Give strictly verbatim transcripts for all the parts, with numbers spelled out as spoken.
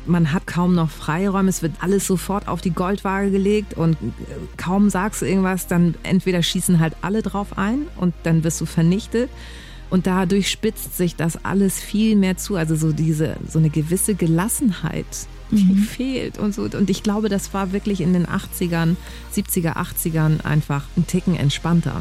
man hat kaum noch Freiräume, es wird alles sofort auf die Goldwaage gelegt und kaum sagst du irgendwas, dann entweder schießen halt alle drauf ein und dann wirst du vernichtet. Und dadurch spitzt sich das alles viel mehr zu. Also so diese, so eine gewisse Gelassenheit, die mhm. fehlt und so. Und ich glaube, das war wirklich in den achtzigern, siebziger, achtzigern einfach ein Ticken entspannter.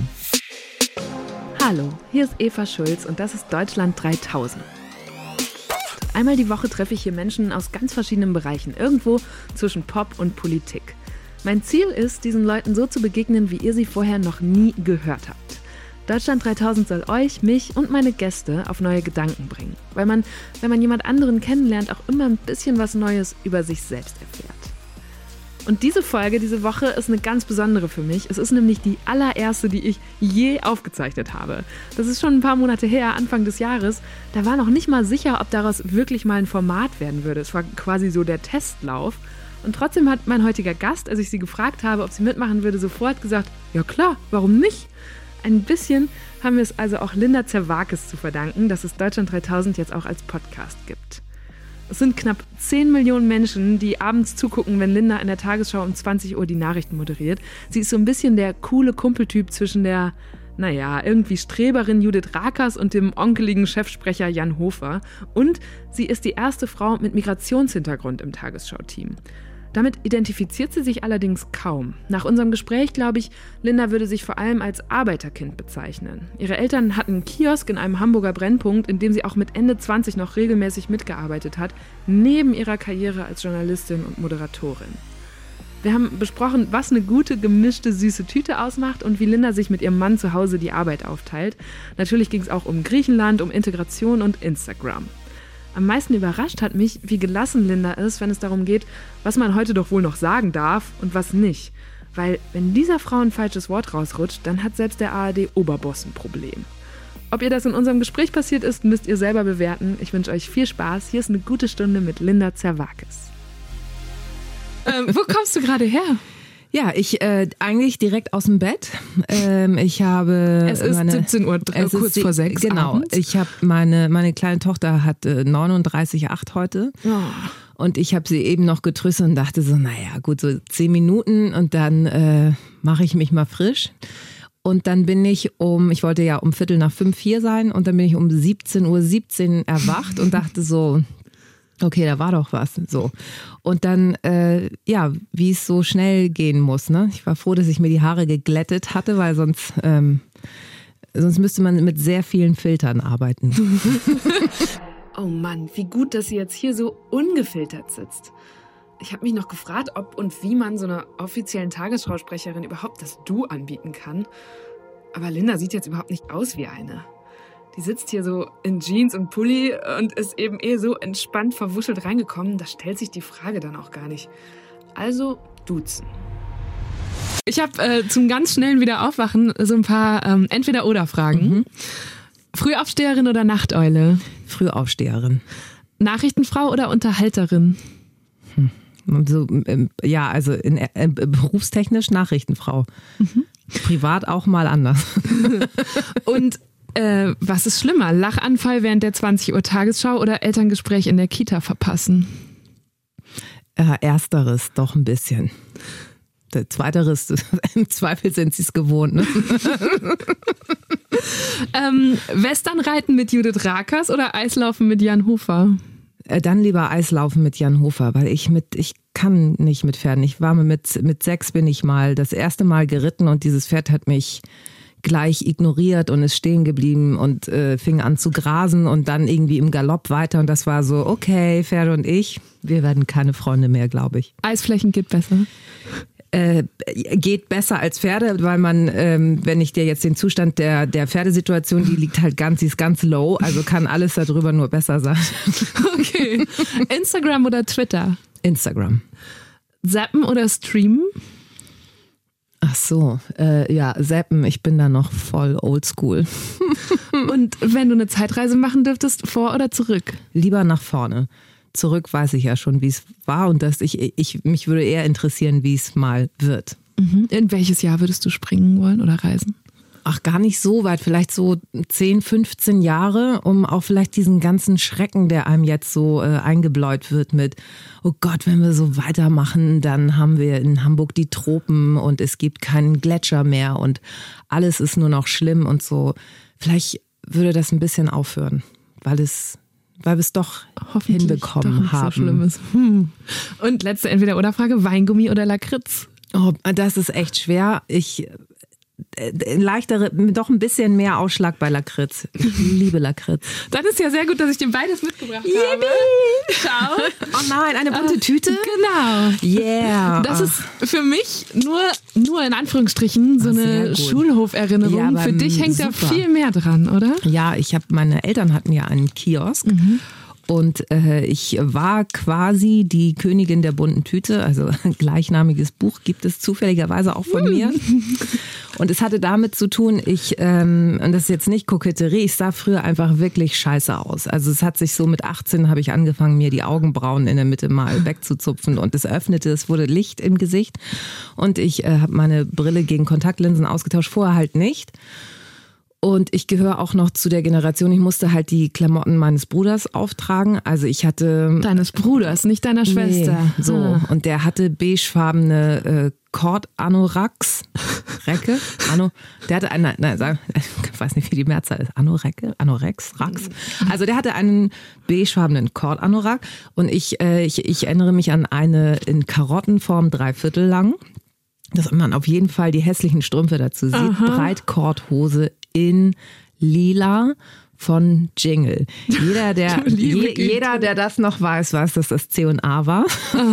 Hallo, hier ist Eva Schulz und das ist Deutschland dreitausend. Einmal die Woche treffe ich hier Menschen aus ganz verschiedenen Bereichen, irgendwo zwischen Pop und Politik. Mein Ziel ist, diesen Leuten so zu begegnen, wie ihr sie vorher noch nie gehört habt. Deutschland dreitausend soll euch, mich und meine Gäste auf neue Gedanken bringen, weil man, wenn man jemand anderen kennenlernt, auch immer ein bisschen was Neues über sich selbst erfährt. Und diese Folge, diese Woche ist eine ganz besondere für mich. Es ist nämlich die allererste, die ich je aufgezeichnet habe. Das ist schon ein paar Monate her, Anfang des Jahres. Da war noch nicht mal sicher, ob daraus wirklich mal ein Format werden würde. Es war quasi so der Testlauf. Und trotzdem hat mein heutiger Gast, als ich sie gefragt habe, ob sie mitmachen würde, sofort gesagt, ja klar, warum nicht? Ein bisschen haben wir es also auch Linda Zerwakis zu verdanken, dass es Deutschland dreitausend jetzt auch als Podcast gibt. Es sind knapp zehn Millionen Menschen, die abends zugucken, wenn Linda in der Tagesschau um zwanzig Uhr die Nachrichten moderiert. Sie ist so ein bisschen der coole Kumpeltyp zwischen der, naja, irgendwie Streberin Judith Rakers und dem onkeligen Chefsprecher Jan Hofer. Und sie ist die erste Frau mit Migrationshintergrund im Tagesschau-Team. Damit identifiziert sie sich allerdings kaum. Nach unserem Gespräch glaube ich, Linda würde sich vor allem als Arbeiterkind bezeichnen. Ihre Eltern hatten einen Kiosk in einem Hamburger Brennpunkt, in dem sie auch mit Ende zwanzig noch regelmäßig mitgearbeitet hat, neben ihrer Karriere als Journalistin und Moderatorin. Wir haben besprochen, was eine gute, gemischte, süße Tüte ausmacht und wie Linda sich mit ihrem Mann zu Hause die Arbeit aufteilt. Natürlich ging es auch um Griechenland, um Integration und Instagram. Am meisten überrascht hat mich, wie gelassen Linda ist, wenn es darum geht, was man heute doch wohl noch sagen darf und was nicht. Weil, wenn dieser Frau ein falsches Wort rausrutscht, dann hat selbst der A R D-Oberboss ein Problem. Ob ihr das in unserem Gespräch passiert ist, müsst ihr selber bewerten. Ich wünsche euch viel Spaß. Hier ist eine gute Stunde mit Linda Zerwakis. Ähm, wo kommst du gerade her? Ja, ich äh, eigentlich direkt aus dem Bett. Ähm, ich habe es ist meine, siebzehn Uhr, kurz ist, vor sechs. Genau, abends. ich habe meine meine kleine Tochter hat äh, neununddreißig Komma acht heute. Oh. Und ich habe sie eben noch getröstet und dachte so, naja, gut, so zehn Minuten und dann äh, mache ich mich mal frisch. Und dann bin ich um, ich wollte ja um Viertel nach fünf hier sein und dann bin ich um siebzehn Uhr siebzehn erwacht und dachte so, okay, da war doch was. So. Und dann, äh, ja, wie es so schnell gehen muss. Ne? Ich war froh, dass ich mir die Haare geglättet hatte, weil sonst, ähm, sonst müsste man mit sehr vielen Filtern arbeiten. Oh Mann, wie gut, dass sie jetzt hier so ungefiltert sitzt. Ich habe mich noch gefragt, ob und wie man so einer offiziellen Tagesschausprecherin überhaupt das Du anbieten kann. Aber Linda sieht jetzt überhaupt nicht aus wie eine. Die sitzt hier so in Jeans und Pulli und ist eben eh so entspannt verwuschelt reingekommen. Da stellt sich die Frage dann auch gar nicht. Also duzen. Ich habe äh, zum ganz schnellen Wiederaufwachen so ein paar ähm, Entweder-oder-Fragen. Mhm. Frühaufsteherin oder Nachteule? Frühaufsteherin. Nachrichtenfrau oder Unterhalterin? Hm. So, ähm, ja, also in, äh, berufstechnisch Nachrichtenfrau. Mhm. Privat auch mal anders. Und Äh, was ist schlimmer? Lachanfall während der zwanzig Uhr Tagesschau oder Elterngespräch in der Kita verpassen? Äh, ersteres doch ein bisschen. Der Zweiteres, im Zweifel sind sie es gewohnt. Ne? ähm, Westernreiten mit Judith Rakers oder Eislaufen mit Jan Hofer? Äh, dann lieber Eislaufen mit Jan Hofer, weil ich mit, ich kann nicht mit Pferden. Ich war mit, mit sechs bin ich mal das erste Mal geritten und dieses Pferd hat mich gleich ignoriert und ist stehen geblieben und äh, fing an zu grasen und dann irgendwie im Galopp weiter und das war so, okay, Pferde und ich, wir werden keine Freunde mehr, glaube ich. Eisflächen geht besser? Äh, geht besser als Pferde, weil man, ähm, wenn ich dir jetzt den Zustand der, der Pferdesituation, die liegt halt ganz, die ist ganz low, also kann alles darüber nur besser sein. Okay. Instagram oder Twitter? Instagram. Zappen oder streamen? Ach so, äh, ja, zappen, ich bin da noch voll oldschool. Und wenn du eine Zeitreise machen dürftest, vor oder zurück? Lieber nach vorne. Zurück weiß ich ja schon, wie es war und dass ich, ich mich würde eher interessieren, wie es mal wird. Mhm. In welches Jahr würdest du springen wollen oder reisen? Ach, gar nicht so weit, vielleicht so zehn, fünfzehn Jahre, um auch vielleicht diesen ganzen Schrecken, der einem jetzt so äh, eingebläut wird mit, oh Gott, wenn wir so weitermachen, dann haben wir in Hamburg die Tropen und es gibt keinen Gletscher mehr und alles ist nur noch schlimm und so. Vielleicht würde das ein bisschen aufhören, weil es, weil wir es doch hinbekommen doch nicht haben. So schlimm ist. Hm. Und letzte Entweder-oder-Frage, Weingummi oder Lakritz? Oh, das ist echt schwer. Ich leichtere, doch ein bisschen mehr Ausschlag bei Lakritz. Ich liebe Lakritz. Dann ist ja sehr gut, dass ich dir beides mitgebracht Yippie. habe. Schau. Oh nein, eine bunte Tüte? Genau. Yeah. Das ist für mich nur, nur in Anführungsstrichen so eine Schulhoferinnerung. Ja, für dich hängt super. Da viel mehr dran, oder? Ja, ich habe, meine Eltern hatten ja einen Kiosk. Mhm. Und äh, ich war quasi die Königin der bunten Tüte, also ein gleichnamiges Buch gibt es zufälligerweise auch von mir. Und es hatte damit zu tun, ich, ähm, und das ist jetzt nicht Koketterie, ich sah früher einfach wirklich scheiße aus. Also es hat sich so mit achtzehn habe ich angefangen, mir die Augenbrauen in der Mitte mal wegzuzupfen und es öffnete, es wurde Licht im Gesicht und ich äh, habe meine Brille gegen Kontaktlinsen ausgetauscht, vorher halt nicht. Und ich gehöre auch noch zu der Generation, ich musste halt die Klamotten meines Bruders auftragen. Also ich hatte... Deines Bruders, nicht deiner Schwester. Nee, so. Ah. Und der hatte beigefarbene äh, Cord-Anoraks. Recke? Ano, der hatte eine, nein, sag, ich weiß nicht, wie die Mehrzahl ist. Anorecke? Anorex? Rax? Also der hatte einen beigefarbenen Cord-Anorak. Und ich, äh, ich, ich erinnere mich an eine in Karottenform dreiviertel lang. Dass man auf jeden Fall die hässlichen Strümpfe dazu sieht. Aha. Breitkorthose in lila von Jingle. Jeder, der, je, jeder, der das noch weiß, weiß, dass das C und A war.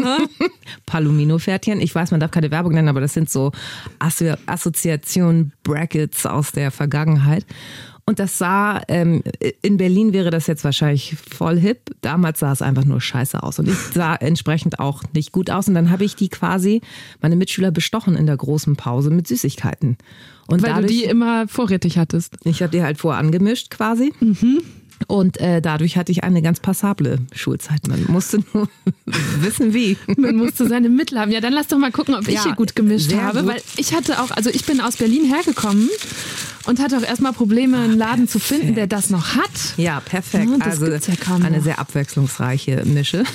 Palomino-Pferdchen. Ich weiß, man darf keine Werbung nennen, aber das sind so Assozi- Assoziation-Brackets aus der Vergangenheit. Und das sah, ähm, in Berlin wäre das jetzt wahrscheinlich voll hip. Damals sah es einfach nur scheiße aus. Und ich sah entsprechend auch nicht gut aus. Und dann habe ich die quasi, meine Mitschüler bestochen in der großen Pause mit Süßigkeiten. Und weil dadurch, du die immer vorrätig hattest. Ich habe die halt vorangemischt quasi. Mhm. Und äh, dadurch hatte ich eine ganz passable Schulzeit. Man musste nur wissen, wie. Man musste seine Mittel haben. Ja, dann lass doch mal gucken, ob ich ja, hier gut gemischt habe. Gut. Weil ich hatte auch, also ich bin aus Berlin hergekommen und hatte auch erstmal Probleme, einen Laden zu finden, der das noch hat. Ja, perfekt. Ja, also ja eine sehr abwechslungsreiche Mische.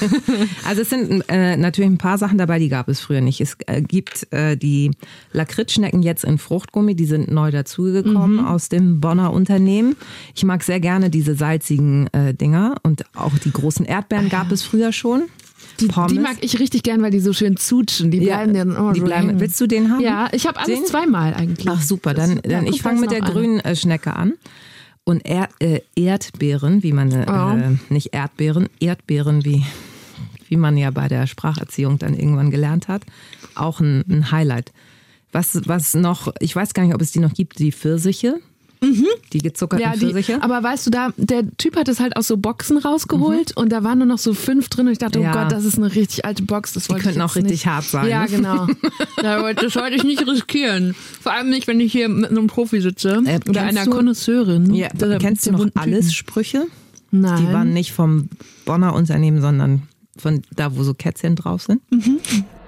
Also es sind äh, natürlich ein paar Sachen dabei, die gab es früher nicht. Es äh, gibt äh, die Lakritzschnecken jetzt in Fruchtgummi, die sind neu dazugekommen mhm. aus dem Bonner Unternehmen. Ich mag sehr gerne diese salzigen äh, Dinger und auch die großen Erdbeeren gab es früher schon. Die, die mag ich richtig gern, weil die so schön zutschen. Die bleiben ja, dann oh, die bleiben. Willst du den haben? Ja, ich habe alles den? zweimal eigentlich. Ach super, dann, dann ja, ich fange mit der an. grünen äh, Schnecke an. Und er, äh, Erdbeeren, wie man, äh, oh. nicht Erdbeeren, Erdbeeren, wie, wie man ja bei der Spracherziehung dann irgendwann gelernt hat. Auch ein, ein Highlight. Was, was noch, ich weiß gar nicht, ob es die noch gibt, die Pfirsiche. Mhm. Die gezuckerten ja, die, Pfirsiche. Aber weißt du, da der Typ hat es halt aus so Boxen rausgeholt mhm. und da waren nur noch so fünf drin und ich dachte, oh ja. Gott, das ist eine richtig alte Box. Das wollte die könnten auch richtig nicht. hart sein. Ja, genau. Das wollte ich nicht riskieren. Vor allem nicht, wenn ich hier mit einem Profi sitze äh, oder einer du, Connoisseurin. Ja, kennst du noch alles Sprüche? Nein. Die waren nicht vom Bonner Unternehmen, sondern von da, wo so Kätzchen drauf sind. Mhm.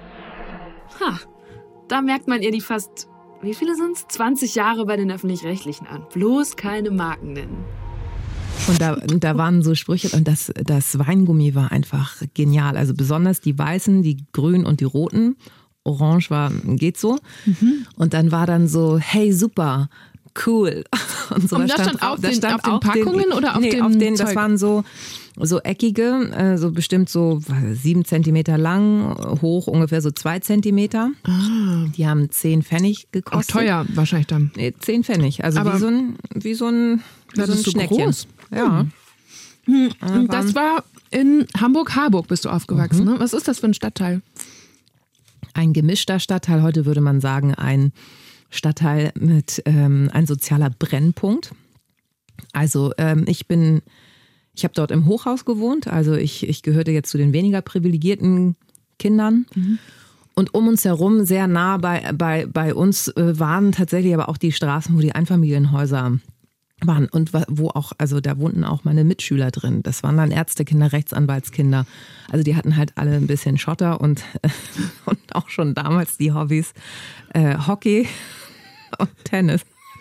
Ha, da merkt man ihr die fast... Wie viele sind es? zwanzig Jahre bei den Öffentlich-Rechtlichen an. Bloß keine Marken nennen. Und da, da waren so Sprüche und das, das Weingummi war einfach genial. Also besonders die weißen, die grünen und die roten. Orange war, geht so. Mhm. Und dann war dann so, hey super, cool. Und, so, und das stand, stand auf, den, stand auf den Packungen den, oder auf nee, dem auf den, Zeug? Das waren so, so eckige, äh, so bestimmt so sieben Zentimeter lang, hoch ungefähr so zwei Zentimeter. Ah. Die haben zehn Pfennig gekostet. Auch teuer wahrscheinlich dann. Nee, zehn Pfennig. Also aber wie so ein, wie so ein, wie so ein so Schneckchen. Groß. Ja. Hm. Hm. Das war in Hamburg-Harburg bist du aufgewachsen. Mhm. Ne? Was ist das für ein Stadtteil? Ein gemischter Stadtteil. Heute würde man sagen, ein Stadtteil mit ähm, ein sozialer Brennpunkt. Also ähm, ich bin, ich habe dort im Hochhaus gewohnt, also ich, ich gehörte jetzt zu den weniger privilegierten Kindern. Mhm. Und um uns herum, sehr nah bei, bei, bei uns, äh, waren tatsächlich aber auch die Straßen, wo die Einfamilienhäuser waren und wo auch, also da wohnten auch meine Mitschüler drin. Das waren dann Ärztekinder, Rechtsanwaltskinder. Also die hatten halt alle ein bisschen Schotter und, äh, und auch schon damals die Hobbys äh, Hockey und Tennis.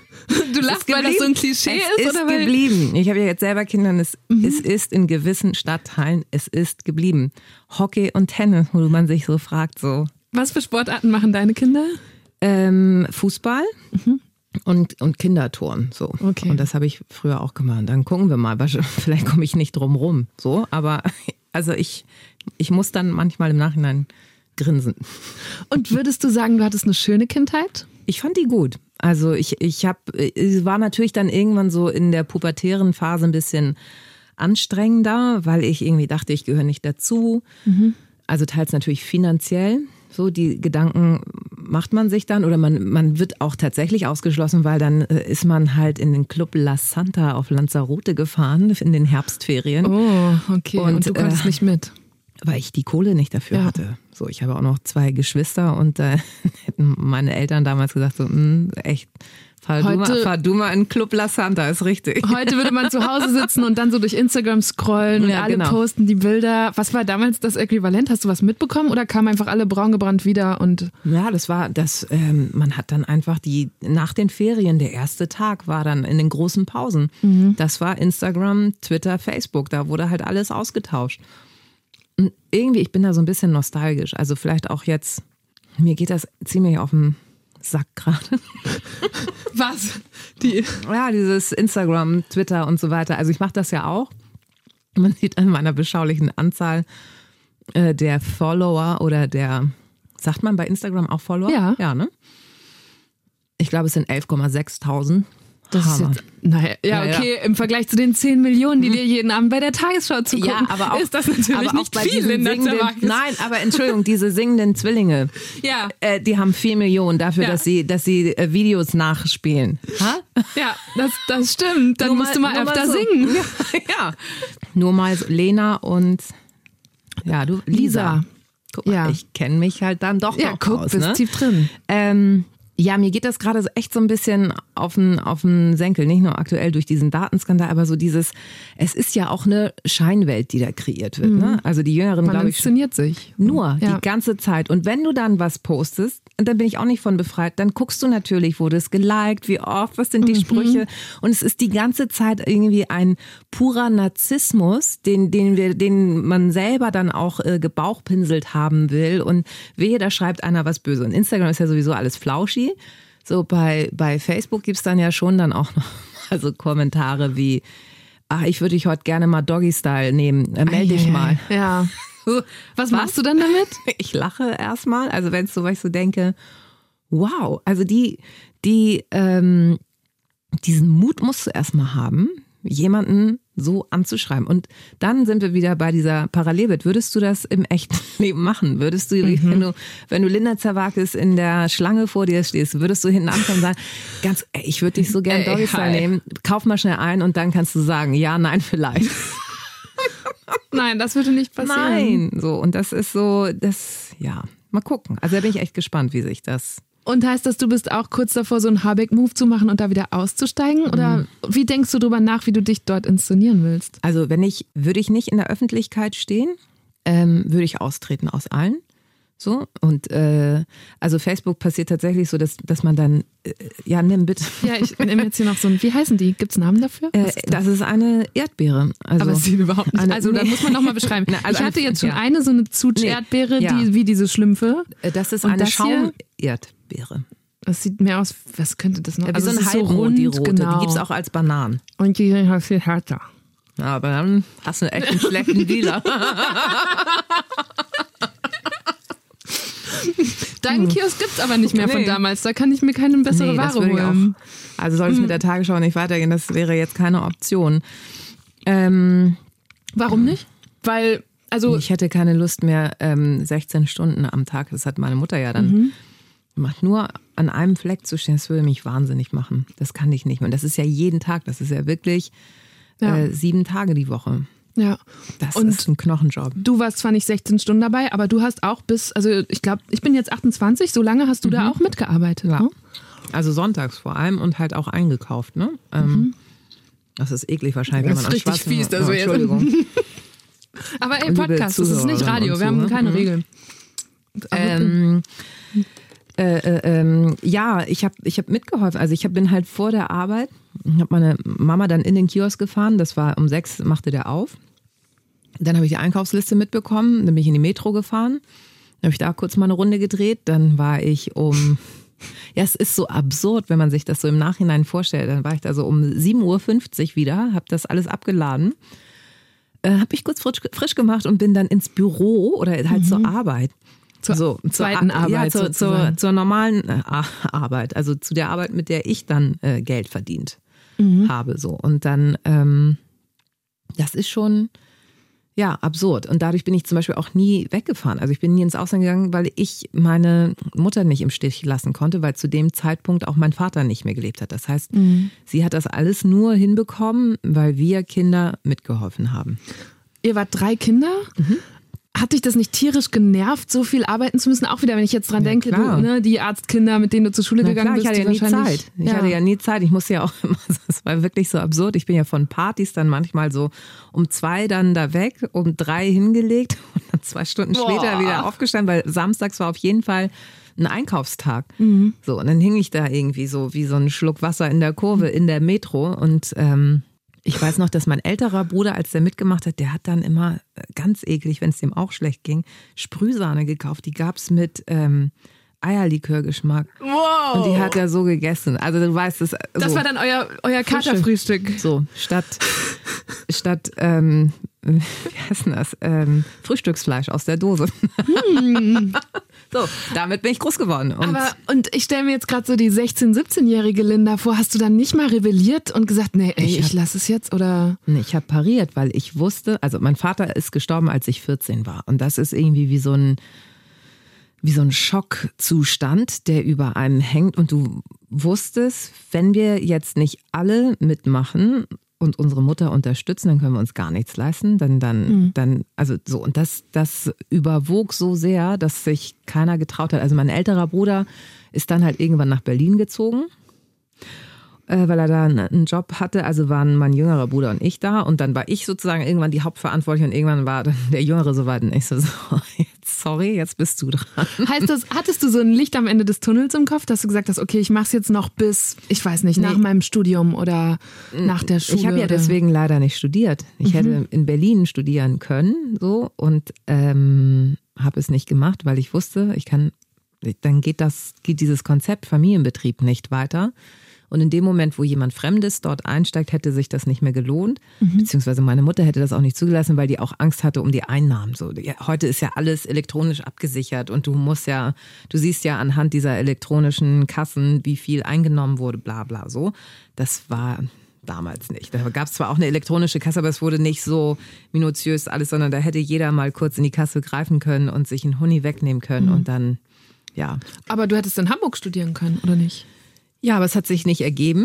Du lachst, weil das so ein Klischee es ist? ist oder weil geblieben. Ich habe ja jetzt selber Kinder und es, Mhm. es ist in gewissen Stadtteilen, es ist geblieben. Hockey und Tennis, wo man sich so fragt, so. Was für Sportarten machen deine Kinder? Ähm, Fußball mhm. und, und Kinderturnen, so. Okay. Und das habe ich früher auch gemacht. Dann gucken wir mal, vielleicht komme ich nicht drum rum, so. Aber also ich, ich muss dann manchmal im Nachhinein grinsen. Und würdest du sagen, du hattest eine schöne Kindheit? Ich fand die gut. Also ich, ich habe, es war natürlich dann irgendwann so in der pubertären Phase ein bisschen anstrengender, weil ich irgendwie dachte, ich gehöre nicht dazu. Mhm. Also teils natürlich finanziell. So, die Gedanken macht man sich dann oder man, man wird auch tatsächlich ausgeschlossen, weil dann ist man halt in den Club La Santa auf Lanzarote gefahren in den Herbstferien. Oh, okay. Und, und du konntest äh, nicht mit? Weil ich die Kohle nicht dafür ja. hatte. So, ich habe auch noch zwei Geschwister und da äh, hätten meine Eltern damals gesagt, so, mh, echt, fahr, heute, du mal, fahr du mal in Club La Santa, ist richtig. Heute würde man zu Hause sitzen und dann so durch Instagram scrollen und ja, alle genau. posten die Bilder. Was war damals das Äquivalent? Hast du was mitbekommen oder kamen einfach alle braun gebrannt wieder? Und ja, das war, das, ähm, man hat dann einfach die, nach den Ferien, der erste Tag war dann in den großen Pausen. Mhm. Das war Instagram, Twitter, Facebook, da wurde halt alles ausgetauscht. Und irgendwie, ich bin da so ein bisschen nostalgisch. Also vielleicht auch jetzt, mir geht das ziemlich auf den Sack gerade. Was? Die? Ja, dieses Instagram, Twitter und so weiter. Also ich mache das ja auch. Man sieht an meiner beschaulichen Anzahl äh, der Follower oder der, sagt man bei Instagram auch Follower? Ja. Ja, ne? Ich glaube, es sind elf Komma sechstausend. Das ist jetzt, naja, ja, okay, ja. Im Vergleich zu den zehn Millionen, die dir jeden Abend bei der Tagesschau zugucken, ja, aber auch, ist das natürlich aber nicht auch bei viel in der Nein, aber Entschuldigung, diese singenden Zwillinge, ja. äh, die haben vier Millionen dafür, ja. dass sie, dass sie äh, Videos nachspielen. Ha? Ja, das, das stimmt. Dann nur musst mal, du mal öfter mal so. singen. Ja, ja, nur mal so Lena und ja, du Lisa. Lisa. Guck mal, ja. ich kenne mich halt dann doch ja, noch guck, aus. Bist ne? tief drin. Ähm, Ja, mir geht das gerade echt so ein bisschen auf den, auf den Senkel, nicht nur aktuell durch diesen Datenskandal, aber so dieses, es ist ja auch eine Scheinwelt, die da kreiert wird. Mhm. Ne? Also die Jüngeren, glaube ich, inszeniert sich. Nur ja. die ganze Zeit. Und wenn du dann was postest, und dann bin ich auch nicht von befreit, dann guckst du natürlich, wurde es geliked, wie oft, was sind die mhm. Sprüche. Und es ist die ganze Zeit irgendwie ein purer Narzissmus, den, den, wir, den man selber dann auch äh, gebauchpinselt haben will. Und wehe, da schreibt einer was Böse. Und Instagram ist ja sowieso alles flauschi. So bei, bei Facebook gibt's dann ja schon dann auch noch also Kommentare wie, ach, ich würde dich heute gerne mal Doggy-Style nehmen, äh, melde dich mal. Ja. Was machst du dann damit? Ich lache erstmal, also wenn es so, weil ich so denke, wow, also die, die, ähm, diesen Mut musst du erstmal haben, jemanden so anzuschreiben. Und dann sind wir wieder bei dieser Parallelwelt. Würdest du das im echten Leben machen? Würdest du, mhm. wenn du, wenn du Linda Zerwakis in der Schlange vor dir stehst, würdest du hinten anfangen und sagen, ganz, ey, ich würde dich so gern Doggy-Style nehmen, kauf mal schnell ein und dann kannst du sagen, ja, nein, vielleicht. Nein, das würde nicht passieren. Nein, so, und das ist so, das, ja, mal gucken. Also da bin ich echt gespannt, wie sich das... Und heißt das, du bist auch kurz davor, so einen Habeck-Move zu machen und da wieder auszusteigen? Oder mhm. wie denkst du darüber nach, wie du dich dort inszenieren willst? Also wenn ich, würde ich nicht in der Öffentlichkeit stehen, ähm, würde ich austreten aus allen. So, und äh, also Facebook passiert tatsächlich so, dass, dass man dann, äh, ja, nimm bitte. Ja, ich nehme jetzt hier noch so ein, wie heißen die? Gibt es Namen dafür? Äh, ist das? das ist eine Erdbeere. Also, aber es sieht überhaupt nicht, eine, also nee. Da muss man nochmal beschreiben. Na, also ich hatte jetzt schon ja. eine, so eine Zutsch-Erdbeere, nee. ja. die, wie diese Schlümpfe. Das ist und eine Schaum-Erdbeere. Das sieht mehr aus, was könnte das noch? Ja, wie also so ein Halbmond, so rund, die rote, genau. Die gibt es auch als Bananen. Und die sind halt viel härter. Ja, aber dann hast du echt einen schlechten Dealer. Deinen Kiosk gibt's aber nicht mehr nee. von damals. Da kann ich mir keine bessere nee, Ware holen. Auch, also soll es hm. mit der Tagesschau nicht weitergehen, das wäre jetzt keine Option. Ähm, Warum nicht? Weil, also... Ich hätte keine Lust mehr, ähm, sechzehn Stunden am Tag, das hat meine Mutter ja dann mhm. gemacht, nur an einem Fleck zu stehen, das würde mich wahnsinnig machen. Das kann ich nicht mehr. Und das ist ja jeden Tag, das ist ja wirklich ja. Äh, sieben Tage die Woche. Ja. Das und ist ein Knochenjob. Du warst zwar nicht sechzehn Stunden dabei, aber du hast auch bis, also ich glaube, ich bin jetzt achtundzwanzig, so lange hast du mhm. da auch mitgearbeitet. Ja. Ne? Also sonntags vor allem und halt auch eingekauft. Ne? Ähm, mhm. Das ist eklig wahrscheinlich, das wenn man ist richtig fies, das oh, Entschuldigung. Aber ey, Podcast, das ist nicht Radio, wir haben keine mhm. Regeln. Ähm, Äh, äh, ähm, ja, ich habe ich hab mitgeholfen. Also ich hab, bin halt vor der Arbeit, habe meine Mama dann in den Kiosk gefahren. Das war um sechs, machte der auf. Dann habe ich die Einkaufsliste mitbekommen. Dann bin ich in die Metro gefahren. Dann habe ich da kurz mal eine Runde gedreht. Dann war ich um... Ja, es ist so absurd, wenn man sich das so im Nachhinein vorstellt. Dann war ich da so um sieben Uhr fünfzig wieder, habe das alles abgeladen, äh, habe mich kurz frisch, frisch gemacht und bin dann ins Büro oder halt mhm. zur Arbeit. Zur so, zweiten zur, Arbeit Ja, zur, zur, zur normalen äh, Arbeit, also zu der Arbeit, mit der ich dann äh, Geld verdient mhm. habe. So. Und dann, ähm, das ist schon... Ja, absurd. Und dadurch bin ich zum Beispiel auch nie weggefahren. Also ich bin nie ins Ausland gegangen, weil ich meine Mutter nicht im Stich lassen konnte, weil zu dem Zeitpunkt auch mein Vater nicht mehr gelebt hat. Das heißt, mhm. sie hat das alles nur hinbekommen, weil wir Kinder mitgeholfen haben. Ihr wart drei Kinder? Mhm. Hat dich das nicht tierisch genervt, so viel arbeiten zu müssen? Auch wieder, wenn ich jetzt dran ja, denke, du, ne, die Arztkinder, mit denen du zur Schule Na gegangen klar, bist. Ich hatte ja nie Zeit. Ich ja. hatte ja nie Zeit. Ich musste ja auch immer, das war wirklich so absurd. Ich bin ja von Partys dann manchmal so um zwei dann da weg, um drei hingelegt und dann zwei Stunden Boah. später wieder aufgestanden, weil samstags war auf jeden Fall ein Einkaufstag. Mhm. So, und dann hing ich da irgendwie so wie so ein Schluck Wasser in der Kurve in der Metro und ähm, ich weiß noch, dass mein älterer Bruder, als der mitgemacht hat, der hat dann immer ganz eklig, wenn es dem auch schlecht ging, Sprühsahne gekauft. Die gab es mit ähm, Eierlikörgeschmack. Wow. Und die hat er so gegessen. Also du weißt es. So. Das war dann euer, euer Katerfrühstück. So, statt, statt ähm, wie heißt denn das? Ähm, Frühstücksfleisch aus der Dose. Hm. So, damit bin ich groß geworden. Und Aber, und ich stelle mir jetzt gerade so die sechzehn-, siebzehnjährige Linda vor. Hast du dann nicht mal rebelliert und gesagt, nee, ey, ich, ich lasse es jetzt? Oder? Nee, ich habe pariert, weil ich wusste, also mein Vater ist gestorben, als ich vierzehn war. Und das ist irgendwie wie so ein, wie so ein Schockzustand, der über einem hängt. Und du wusstest, wenn wir jetzt nicht alle mitmachen und unsere Mutter unterstützen, dann können wir uns gar nichts leisten. Dann, dann, mhm. dann, also so. Und das, das überwog so sehr, dass sich keiner getraut hat. Also mein älterer Bruder ist dann halt irgendwann nach Berlin gezogen, äh, weil er da einen Job hatte. Also waren mein jüngerer Bruder und ich da. Und dann war ich sozusagen irgendwann die Hauptverantwortliche und irgendwann war dann der Jüngere so weit. Und ich so, so jetzt, sorry, jetzt bist du dran. Heißt das, hattest du so ein Licht am Ende des Tunnels im Kopf, dass du gesagt hast, okay, ich mach's jetzt noch bis, ich weiß nicht, nach nee. meinem Studium oder nach der Schule? Ich habe ja oder? deswegen leider nicht studiert. Ich mhm. hätte in Berlin studieren können, so, und ähm, habe es nicht gemacht, weil ich wusste, ich kann, dann geht das, geht dieses Konzept Familienbetrieb nicht weiter. Und in dem Moment, wo jemand Fremdes dort einsteigt, hätte sich das nicht mehr gelohnt. Mhm. Beziehungsweise meine Mutter hätte das auch nicht zugelassen, weil die auch Angst hatte um die Einnahmen. So, ja, heute ist ja alles elektronisch abgesichert und du musst ja, du siehst ja anhand dieser elektronischen Kassen, wie viel eingenommen wurde, bla bla so. Das war damals nicht. Da gab es zwar auch eine elektronische Kasse, aber es wurde nicht so minutiös alles, sondern da hätte jeder mal kurz in die Kasse greifen können und sich einen Huni wegnehmen können mhm. und dann, ja. Aber du hättest in Hamburg studieren können, oder nicht? Ja, aber es hat sich nicht ergeben,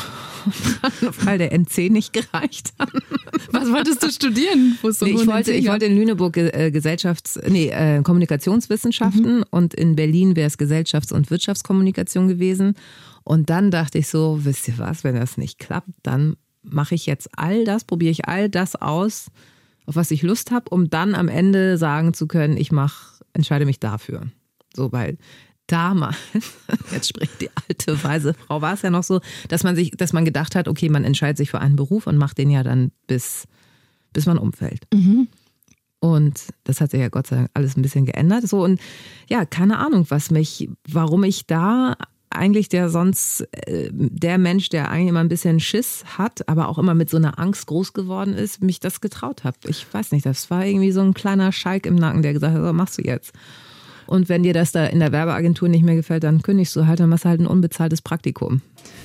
weil der N C nicht gereicht hat. Was wolltest du studieren? Wo so nee, ich, wollte, ich wollte in Lüneburg äh, Gesellschafts-, nee, äh, Kommunikationswissenschaften mhm. und in Berlin wäre es Gesellschafts- und Wirtschaftskommunikation gewesen. Und dann dachte ich so, wisst ihr was, wenn das nicht klappt, dann mache ich jetzt all das, probiere ich all das aus, auf was ich Lust habe, um dann am Ende sagen zu können, ich mach, entscheide mich dafür. So, weil damals, jetzt spricht die alte weise Frau, war es ja noch so, dass man sich, dass man gedacht hat, okay, man entscheidet sich für einen Beruf und macht den ja dann bis, bis man umfällt. Mhm. Und das hat sich ja Gott sei Dank alles ein bisschen geändert. So, und ja, keine Ahnung, was mich, warum ich da eigentlich der sonst, äh, der Mensch, der eigentlich immer ein bisschen Schiss hat, aber auch immer mit so einer Angst groß geworden ist, mich das getraut habe. Ich weiß nicht, das war irgendwie so ein kleiner Schalk im Nacken, der gesagt hat, so, machst du jetzt. Und wenn dir das da in der Werbeagentur nicht mehr gefällt, dann kündigst du halt, dann machst du halt ein unbezahltes Praktikum.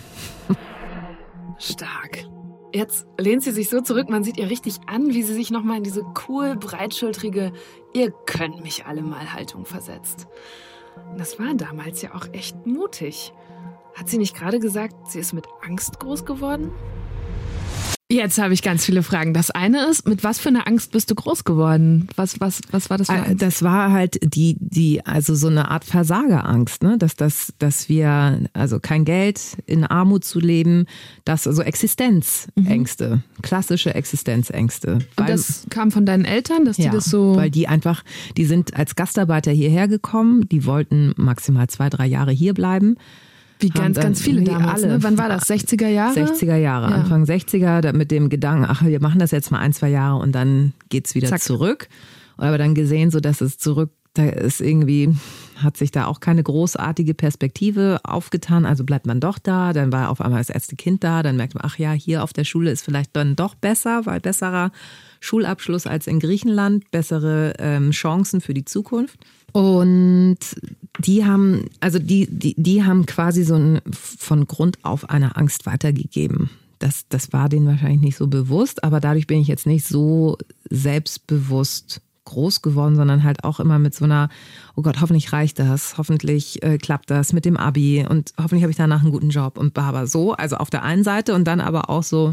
Stark. Jetzt lehnt sie sich so zurück, man sieht ihr richtig an, wie sie sich nochmal in diese cool, breitschultrige, ihr könnt mich alle mal Haltung versetzt. Und das war damals ja auch echt mutig. Hat sie nicht gerade gesagt, sie ist mit Angst groß geworden? Jetzt habe ich ganz viele Fragen. Das eine ist, mit was für einer Angst bist du groß geworden? Was, was, was war das für Angst? Das war halt die, die, also so eine Art Versagerangst, ne? Dass das, dass wir, also kein Geld, in Armut zu leben, das, also Existenzängste, mhm. klassische Existenzängste. Und weil, das kam von deinen Eltern, dass die ja, das so. Weil die einfach, die sind als Gastarbeiter hierher gekommen, die wollten maximal zwei, drei Jahre hier bleiben. Wie ganz, ganz viele damals. Alle. Ne? Wann war das? sechziger Jahre? sechziger Jahre, ja. Anfang sechziger, mit dem Gedanken, ach, wir machen das jetzt mal ein, zwei Jahre und dann geht's wieder Zack. zurück. Aber dann gesehen, so dass es zurück, da ist irgendwie, hat sich da auch keine großartige Perspektive aufgetan. Also bleibt man doch da, dann war auf einmal das erste Kind da, dann merkt man, ach ja, hier auf der Schule ist vielleicht dann doch besser, weil besserer Schulabschluss als in Griechenland, bessere ähm, Chancen für die Zukunft. Und die haben, also die, die, die haben quasi so ein, von Grund auf eine Angst weitergegeben. Das, das war denen wahrscheinlich nicht so bewusst, aber dadurch bin ich jetzt nicht so selbstbewusst groß geworden, sondern halt auch immer mit so einer, oh Gott, hoffentlich reicht das, hoffentlich äh, klappt das mit dem Abi und hoffentlich habe ich danach einen guten Job und aber so, also auf der einen Seite und dann aber auch so,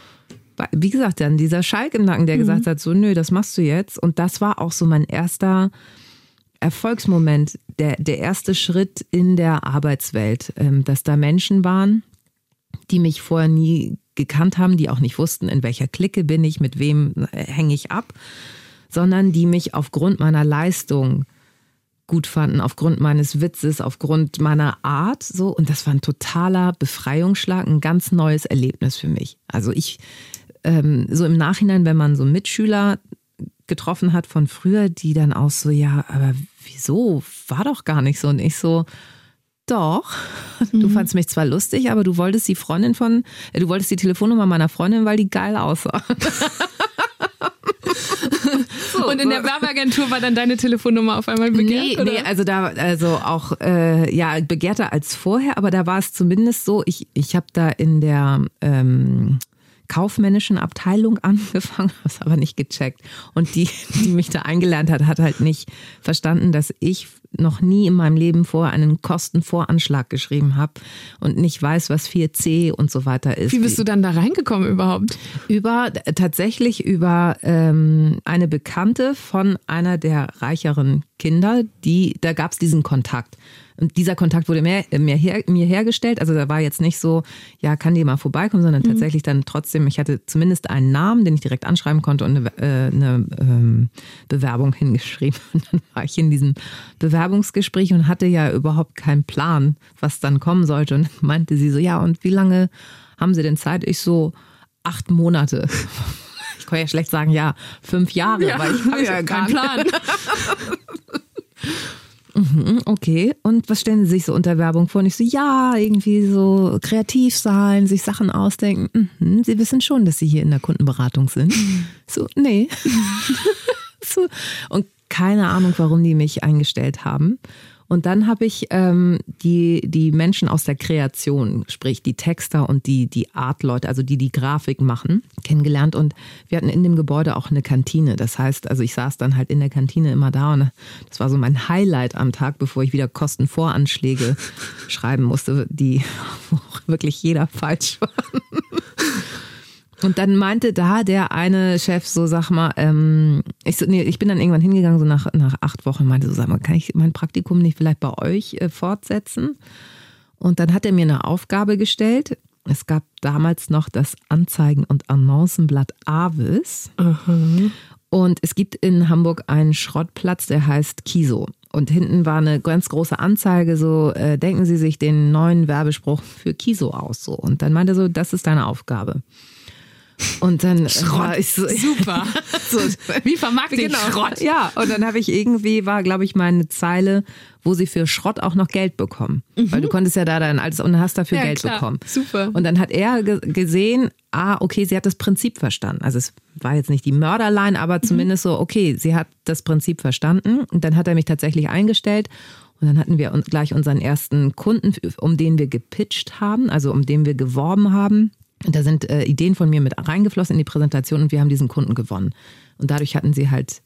wie gesagt, dann dieser Schalk im Nacken, der mhm. gesagt hat, so nö, das machst du jetzt. Und das war auch so mein erster Erfolgsmoment, der, der erste Schritt in der Arbeitswelt, dass da Menschen waren, die mich vorher nie gekannt haben, die auch nicht wussten, in welcher Clique bin ich, mit wem hänge ich ab, sondern die mich aufgrund meiner Leistung gut fanden, aufgrund meines Witzes, aufgrund meiner Art. So. Und das war ein totaler Befreiungsschlag, ein ganz neues Erlebnis für mich. Also ich, ähm, so im Nachhinein, wenn man so Mitschüler getroffen hat von früher, die dann auch so, ja, aber wieso? War doch gar nicht so. Und ich so, doch, mhm. du fandst mich zwar lustig, aber du wolltest die Freundin von, äh, du wolltest die Telefonnummer meiner Freundin, weil die geil aussah. So, und in der Werbeagentur war dann deine Telefonnummer auf einmal begehrt? Nee, oder? nee, also da, also auch, äh, ja, begehrter als vorher, aber da war es zumindest so, ich, ich habe da in der, ähm, kaufmännischen Abteilung angefangen, habe es aber nicht gecheckt. Und die, die mich da eingelernt hat, hat halt nicht verstanden, dass ich noch nie in meinem Leben vorher einen Kostenvoranschlag geschrieben habe und nicht weiß, was vier C und so weiter ist. Wie bist du dann da reingekommen überhaupt? Über, tatsächlich über ähm, eine Bekannte von einer der reicheren Kinder, die, da gab es diesen Kontakt. Und dieser Kontakt wurde mehr, mehr her, mir hergestellt. Also da war jetzt nicht so, ja, kann die mal vorbeikommen, sondern mhm. tatsächlich dann trotzdem, ich hatte zumindest einen Namen, den ich direkt anschreiben konnte und eine, äh, eine ähm, Bewerbung hingeschrieben. Und dann war ich in diesem Bewerbungsgespräch und hatte ja überhaupt keinen Plan, was dann kommen sollte. Und dann meinte sie so, ja, und wie lange haben Sie denn Zeit? Ich so, acht Monate. Ich kann ja schlecht sagen, ja, fünf Jahre, ja, weil ich habe ja keinen Plan. Okay, und was stellen Sie sich so unter Werbung vor? Und ich so, ja, irgendwie so kreativ sein, sich Sachen ausdenken. Mhm, Sie wissen schon, dass Sie hier in der Kundenberatung sind. So, nee. So. Und keine Ahnung, warum die mich eingestellt haben. Und dann habe ich ähm, die, die Menschen aus der Kreation, sprich die Texter und die, die Artleute, also die die Grafik machen, kennengelernt. Und wir hatten in dem Gebäude auch eine Kantine. Das heißt, also ich saß dann halt in der Kantine immer da und das war so mein Highlight am Tag, bevor ich wieder Kostenvoranschläge schreiben musste, die wirklich jeder falsch war. Und dann meinte da der eine Chef so, sag mal, ähm, ich, so, nee, ich bin dann irgendwann hingegangen, so nach, nach acht Wochen, meinte so, sag mal, kann ich mein Praktikum nicht vielleicht bei euch äh, fortsetzen? Und dann hat er mir eine Aufgabe gestellt. Es gab damals noch das Anzeigen- und Annoncenblatt Avis. Uh-huh. Und es gibt in Hamburg einen Schrottplatz, der heißt Kiso. Und hinten war eine ganz große Anzeige, so äh, denken Sie sich den neuen Werbespruch für Kiso aus. So. Und dann meinte er so, das ist deine Aufgabe. Und dann Schrott. war ich so, super. So, wie vermarkte ich genau. Schrott? Ja, und dann habe ich irgendwie, war glaube ich meine Zeile, wo sie für Schrott auch noch Geld bekommen. Mhm. Weil du konntest ja da dann alles und hast dafür ja, Geld klar. bekommen. Super. Und dann hat er ge- gesehen, ah, okay, sie hat das Prinzip verstanden. Also es war jetzt nicht die Mörderline, aber mhm. zumindest so, okay, sie hat das Prinzip verstanden. Und dann hat er mich tatsächlich eingestellt. Und dann hatten wir gleich unseren ersten Kunden, um den wir gepitcht haben, also um den wir geworben haben. Und da sind äh, Ideen von mir mit reingeflossen in die Präsentation und wir haben diesen Kunden gewonnen. Und dadurch hatten sie halt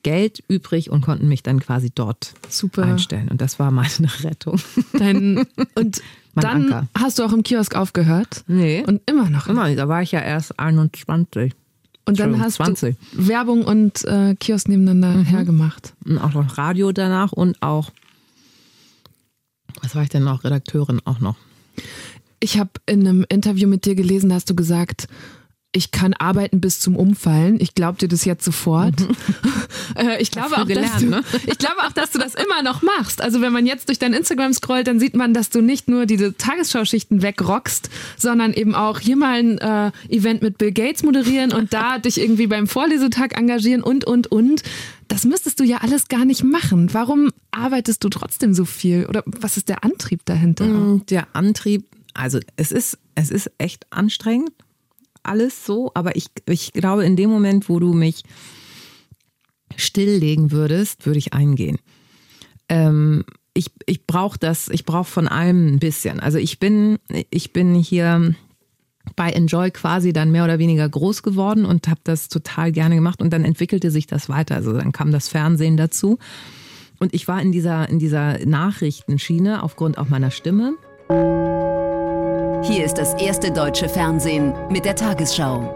Geld übrig und konnten mich dann quasi dort Super. einstellen. Und das war meine Rettung. Dein, und mein dann Anker. Hast du auch im Kiosk aufgehört? Nee. Und immer noch? Immer, da war ich ja erst einundzwanzig. Und dann hast zwanzig. Du Werbung und äh, Kiosk nebeneinander mhm. hergemacht. Und auch noch Radio danach und auch, was war ich denn noch? Redakteurin auch noch. Ich habe in einem Interview mit dir gelesen, da hast du gesagt, ich kann arbeiten bis zum Umfallen. Ich glaube dir das jetzt sofort. Mhm. äh, ich, glaube auch, gelernt, dass du, ne? ich glaube auch, dass du das immer noch machst. Also wenn man jetzt durch dein Instagram scrollt, dann sieht man, dass du nicht nur diese Tagesschauschichten wegrockst, sondern eben auch hier mal ein äh, Event mit Bill Gates moderieren und da dich irgendwie beim Vorlesetag engagieren und, und, und. Das müsstest du ja alles gar nicht machen. Warum arbeitest du trotzdem so viel? Oder was ist der Antrieb dahinter? Der Antrieb, also es ist, es ist echt anstrengend. Alles so, aber ich, ich glaube, in dem Moment, wo du mich stilllegen würdest, würde ich eingehen. Ähm, ich ich brauche das, ich brauche von allem ein bisschen. Also ich bin, ich bin hier bei Enjoy quasi dann mehr oder weniger groß geworden und habe das total gerne gemacht und dann entwickelte sich das weiter. Also dann kam das Fernsehen dazu und ich war in dieser, in dieser Nachrichtenschiene aufgrund auch meiner Stimme. Hier ist das erste deutsche Fernsehen mit der Tagesschau.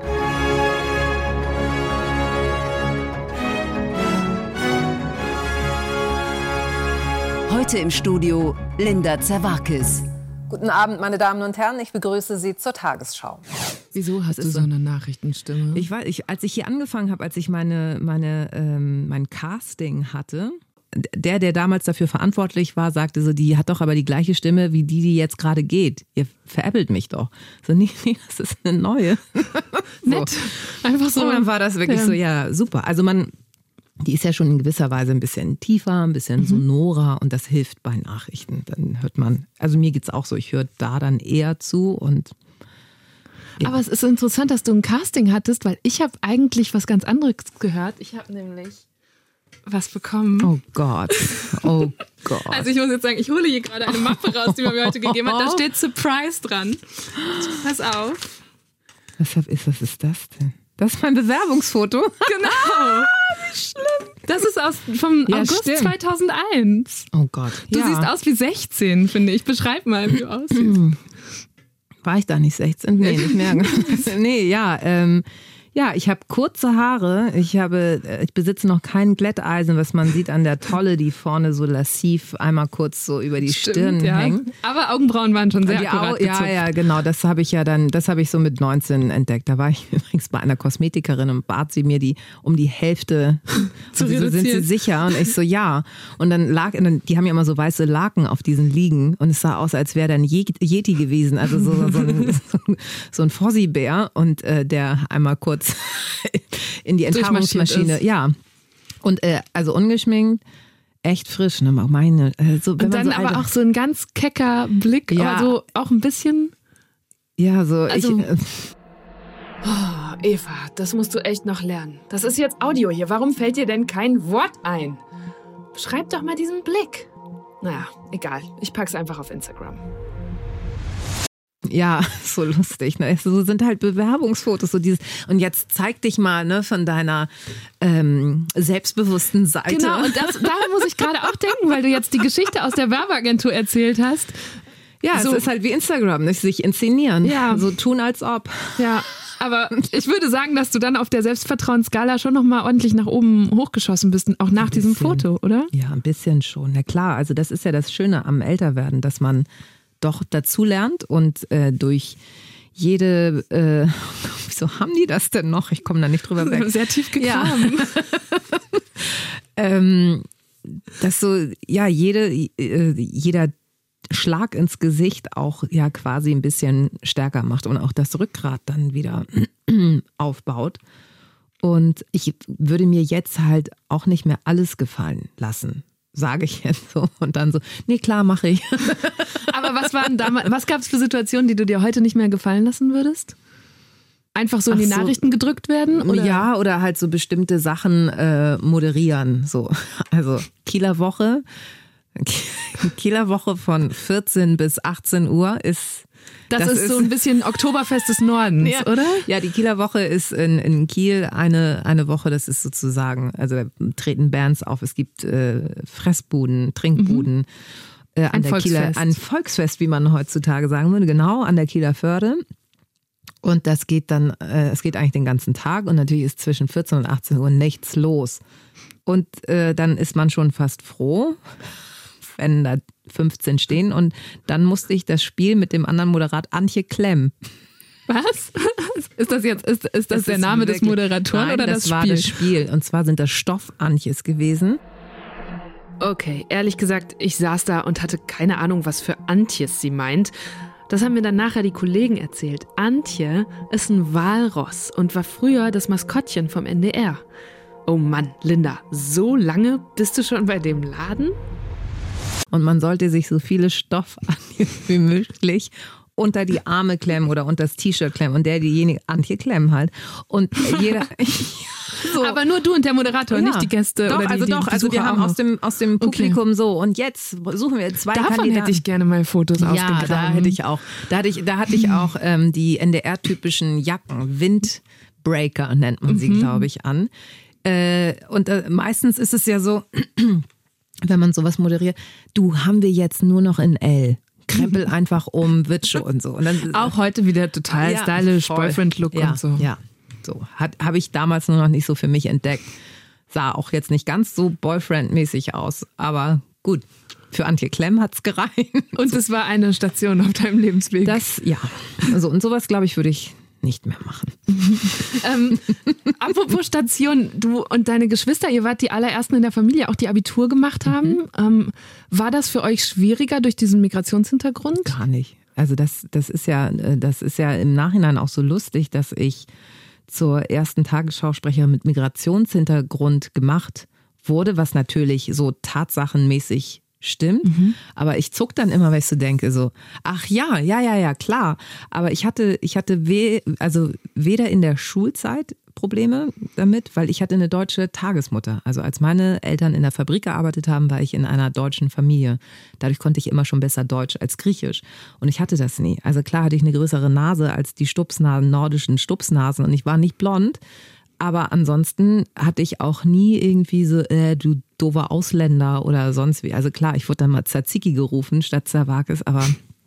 Heute im Studio Linda Zerwakis. Guten Abend, meine Damen und Herren. Ich begrüße Sie zur Tagesschau. Wieso hast du so eine Nachrichtenstimme? Ich weiß, ich, als ich hier angefangen habe, als ich meine, meine, ähm, mein Casting hatte, der, der damals dafür verantwortlich war, sagte so, die hat doch aber die gleiche Stimme wie die, die jetzt gerade geht. Ihr veräppelt mich doch. So, nee, nee, das ist eine neue. So. Nett. Einfach so. Und dann war das wirklich ja. so, ja, super. Also man, die ist ja schon in gewisser Weise ein bisschen tiefer, ein bisschen mhm. sonorer und das hilft bei Nachrichten. Dann hört man, also mir geht's auch so, ich höre da dann eher zu und ja. Aber es ist interessant, dass du ein Casting hattest, weil ich habe eigentlich was ganz anderes gehört. Ich habe nämlich was bekommen. Oh Gott, oh Gott. Also ich muss jetzt sagen, ich hole hier gerade eine Mappe raus, die man mir heute gegeben hat. Da steht Surprise dran. Pass auf. Was ist, was ist das denn? Das ist mein Bewerbungsfoto. Genau. Ah, wie schlimm. Das ist aus vom ja, August stimmt. zweitausendeins. Oh Gott. Du ja. siehst aus wie sechzehn, finde ich. Beschreib mal, wie du aussiehst. War ich da nicht sechzehn? Nee, nicht mehr. nee, ja, ähm, ja, ich habe kurze Haare. Ich habe, ich besitze noch kein Glätteisen, was man sieht an der Tolle, die vorne so lassiv einmal kurz so über die Stimmt, Stirn ja. hängt. Aber Augenbrauen waren schon sehr die akkurat Au- Ja, ja, genau. Das habe ich ja dann, das habe ich so mit neunzehn entdeckt. Da war ich übrigens bei einer Kosmetikerin und bat sie mir die um die Hälfte zu und sie so, reduzieren. sind sie sicher? Und ich so, ja. Und dann lag, die haben ja immer so weiße Laken auf diesen Liegen und es sah aus, als wäre da ein Yeti gewesen. Also so, so ein, so ein Fossi-Bär und äh, der einmal kurz in die Enthaarungsmaschine. Ja. Und äh, also ungeschminkt, echt frisch. Ne? Meine, äh, so, wenn und dann man so aber alte, auch so ein ganz kecker Blick, ja. aber so auch ein bisschen. Ja, so Also, ich. Äh, oh, Eva, das musst du echt noch lernen. Das ist jetzt Audio hier. Warum fällt dir denn kein Wort ein? Beschreib doch mal diesen Blick. Naja, egal. Ich pack's einfach auf Instagram. Ja, so lustig. Ne? So sind halt Bewerbungsfotos. So dieses, und jetzt zeig dich mal ne, von deiner ähm, selbstbewussten Seite. Genau, und das, daran muss ich gerade auch denken, weil du jetzt die Geschichte aus der Werbeagentur erzählt hast. Ja, so, es ist halt wie Instagram, nicht sich inszenieren. Ja. So tun, als ob. Ja, aber ich würde sagen, dass du dann auf der Selbstvertrauensskala schon nochmal ordentlich nach oben hochgeschossen bist, auch nach diesem Foto, oder? Ja, ein bisschen schon. Na klar, also das ist ja das Schöne am Älterwerden, dass man doch dazu lernt und äh, durch jede, äh, wieso haben die das denn noch? Ich komme da nicht drüber weg. Sehr tief gegraben. Ja. ähm, dass so, ja, jede, äh, jeder Schlag ins Gesicht auch ja quasi ein bisschen stärker macht und auch das Rückgrat dann wieder aufbaut. Und ich würde mir jetzt halt auch nicht mehr alles gefallen lassen. Sage ich jetzt so und dann so, nee, klar, mache ich. Aber was waren damals, was gab es für Situationen, die du dir heute nicht mehr gefallen lassen würdest? Einfach so in Ach die so. Nachrichten gedrückt werden? Oder? Ja, oder halt so bestimmte Sachen äh, moderieren. So. Also Kieler Woche, Kieler Woche von vierzehn bis achtzehn Uhr ist Das, das ist, ist so ein bisschen Oktoberfest des Nordens, ja. oder? Ja, die Kieler Woche ist in, in Kiel eine, eine Woche, das ist sozusagen, also da treten Bands auf, es gibt äh, Fressbuden, Trinkbuden. Mhm. Äh, an ein der Volksfest. Kieler, ein Volksfest, wie man heutzutage sagen würde, genau, an der Kieler Förde. Und das geht dann, äh, es geht eigentlich den ganzen Tag und natürlich ist zwischen vierzehn und achtzehn Uhr nichts los. Und äh, dann ist man schon fast froh, wenn da fünfzehn stehen. Und dann musste ich das Spiel mit dem anderen Moderat Antje Klemm. Was? Ist das jetzt, ist, ist das, das der ist Name wirklich, des Moderatoren nein, oder das, das war Spiel? das Spiel. Und zwar sind das Stoff-Antjes gewesen. Okay, ehrlich gesagt, ich saß da und hatte keine Ahnung, was für Antjes sie meint. Das haben mir dann nachher die Kollegen erzählt. Antje ist ein Walross und war früher das Maskottchen vom N D R. Oh Mann, Linda, so lange bist du schon bei dem Laden? Und man sollte sich so viele Stoffantjes wie möglich unter die Arme klemmen oder unter das T-Shirt klemmen. Und der, diejenige, Antje klemmen halt. Und jeder... So. Aber nur du und der Moderator, ja. nicht die Gäste doch, oder die, also die doch, also wir haben aus dem, aus dem Publikum okay. so und jetzt suchen wir zwei Davon Kandidaten. hätte ich gerne mal Fotos ja, ausgegraben. Ja, da hätte ich auch. Da hatte ich, da hatte ich auch ähm, die N D R-typischen Jacken, Windbreaker nennt man sie, mhm. glaube ich, an. Äh, und äh, meistens ist es ja so, wenn man sowas moderiert, du, haben wir jetzt nur noch in L. Krempel einfach um, wird schon und so. Und dann, auch heute wieder total ja, stylisch, Boyfriend-Look ja, und so. Ja. So, habe ich damals nur noch nicht so für mich entdeckt. Sah auch jetzt nicht ganz so Boyfriend-mäßig aus, aber gut, für Antje Klemm hat's gereicht. Und es war eine Station auf deinem Lebensweg. Das, ja. Also, und sowas, glaube ich, würde ich nicht mehr machen. ähm, apropos Station, du und deine Geschwister, ihr wart die allerersten in der Familie, auch die Abitur gemacht haben. Mhm. Ähm, war das für euch schwieriger durch diesen Migrationshintergrund? Gar nicht. Also das, das ist ja, das ist ja im Nachhinein auch so lustig, dass ich zur ersten Tagesschausprecherin mit Migrationshintergrund gemacht wurde, was natürlich so tatsachenmäßig stimmt. Mhm. Aber ich zuck dann immer, weil ich so denke, so, ach ja, ja, ja, ja, klar. Aber ich hatte, ich hatte we, also weder in der Schulzeit Probleme damit, weil ich hatte eine deutsche Tagesmutter. Also als meine Eltern in der Fabrik gearbeitet haben, war ich in einer deutschen Familie. Dadurch konnte ich immer schon besser Deutsch als Griechisch. Und ich hatte das nie. Also klar hatte ich eine größere Nase als die Stupsnasen, nordischen Stupsnasen. Und ich war nicht blond. Aber ansonsten hatte ich auch nie irgendwie so, äh, du doofer Ausländer oder sonst wie. Also klar, ich wurde dann mal Tzatziki gerufen statt Zerwakis, aber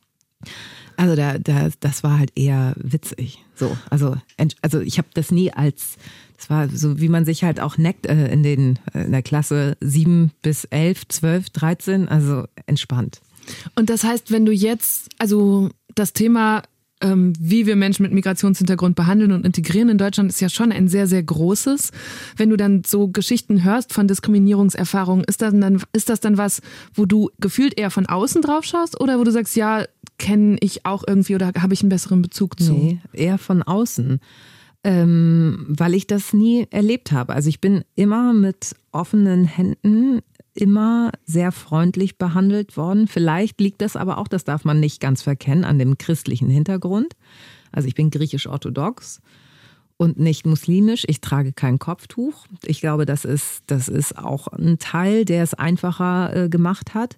also da, da, das war halt eher witzig. So, also, also ich habe das nie als, das war so, wie man sich halt auch neckt äh, in den in der Klasse sieben bis elf, zwölf, dreizehn, also entspannt. Und das heißt, wenn du jetzt, also das Thema, ähm, wie wir Menschen mit Migrationshintergrund behandeln und integrieren in Deutschland, ist ja schon ein sehr, sehr großes. Wenn du dann so Geschichten hörst von Diskriminierungserfahrungen, ist das dann, ist das dann was, wo du gefühlt eher von außen drauf schaust oder wo du sagst, ja, kenne ich auch irgendwie oder habe ich einen besseren Bezug zu? Nee, eher von außen, ähm, weil ich das nie erlebt habe. Also ich bin immer mit offenen Händen, immer sehr freundlich behandelt worden. Vielleicht liegt das aber auch, das darf man nicht ganz verkennen, an dem christlichen Hintergrund. Also ich bin griechisch-orthodox und nicht muslimisch. Ich trage kein Kopftuch. Ich glaube, das ist, das ist auch ein Teil, der es einfacher äh, gemacht hat.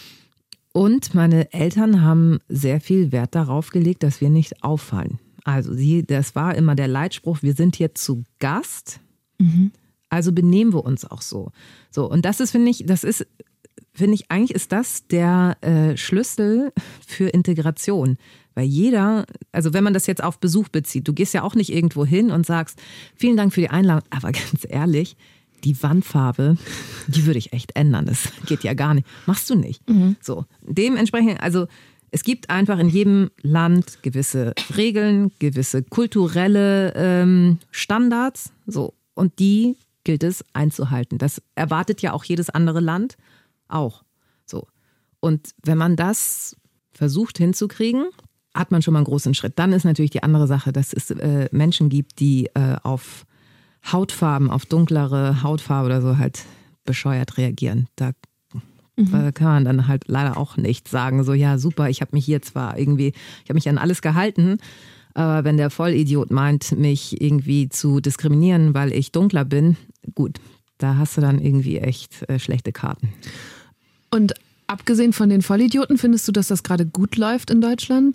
Und meine Eltern haben sehr viel Wert darauf gelegt, dass wir nicht auffallen. Also sie, das war immer der Leitspruch, wir sind hier zu Gast, mhm. also benehmen wir uns auch so. So, und das ist, finde ich, das ist, finde ich, eigentlich ist das der äh, Schlüssel für Integration. Weil jeder, also wenn man das jetzt auf Besuch bezieht, du gehst ja auch nicht irgendwo hin und sagst, vielen Dank für die Einladung, aber ganz ehrlich, die Wandfarbe, die würde ich echt ändern. Das geht ja gar nicht. Machst du nicht. Mhm. So, dementsprechend, also es gibt einfach in jedem Land gewisse Regeln, gewisse kulturelle ähm, Standards. So, und die gilt es einzuhalten. Das erwartet ja auch jedes andere Land auch. So. Und wenn man das versucht hinzukriegen, hat man schon mal einen großen Schritt. Dann ist natürlich die andere Sache, dass es äh, Menschen gibt, die äh, auf Hautfarben, auf dunklere Hautfarbe oder so halt bescheuert reagieren. Da mhm. kann man dann halt leider auch nicht sagen, so ja super, ich habe mich hier zwar irgendwie, ich habe mich an alles gehalten, aber wenn der Vollidiot meint, mich irgendwie zu diskriminieren, weil ich dunkler bin, gut, da hast du dann irgendwie echt äh, schlechte Karten. Und abgesehen von den Vollidioten, findest du, dass das gerade gut läuft in Deutschland?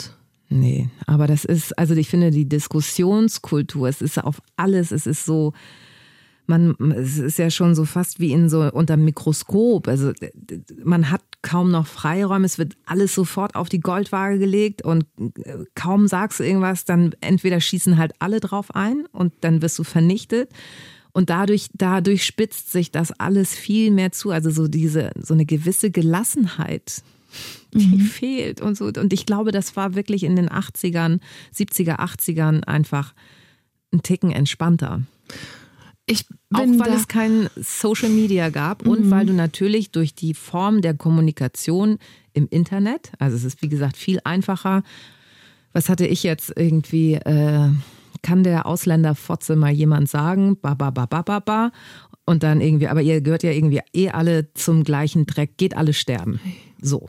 Nee, aber das ist, also ich finde die Diskussionskultur, es ist auf alles, es ist so, man, es ist ja schon so fast wie in so unter Mikroskop. Also man hat kaum noch Freiräume, es wird alles sofort auf die Goldwaage gelegt und kaum sagst du irgendwas, dann entweder schießen halt alle drauf ein und dann wirst du vernichtet. Und dadurch, dadurch spitzt sich das alles viel mehr zu. Also so diese, so eine gewisse Gelassenheit, die mhm. fehlt und so. Und ich glaube, das war wirklich in den achtzigern, siebziger, achtzigern einfach ein Ticken entspannter. Ich Auch bin weil da es kein Social Media gab mhm. und weil du natürlich durch die Form der Kommunikation im Internet, also es ist wie gesagt viel einfacher. Was hatte ich jetzt irgendwie, äh, kann der Ausländerfotze mal jemand sagen, ba, ba, ba, ba, ba, ba. Und dann irgendwie, aber ihr gehört ja irgendwie eh alle zum gleichen Dreck, geht alle sterben. So.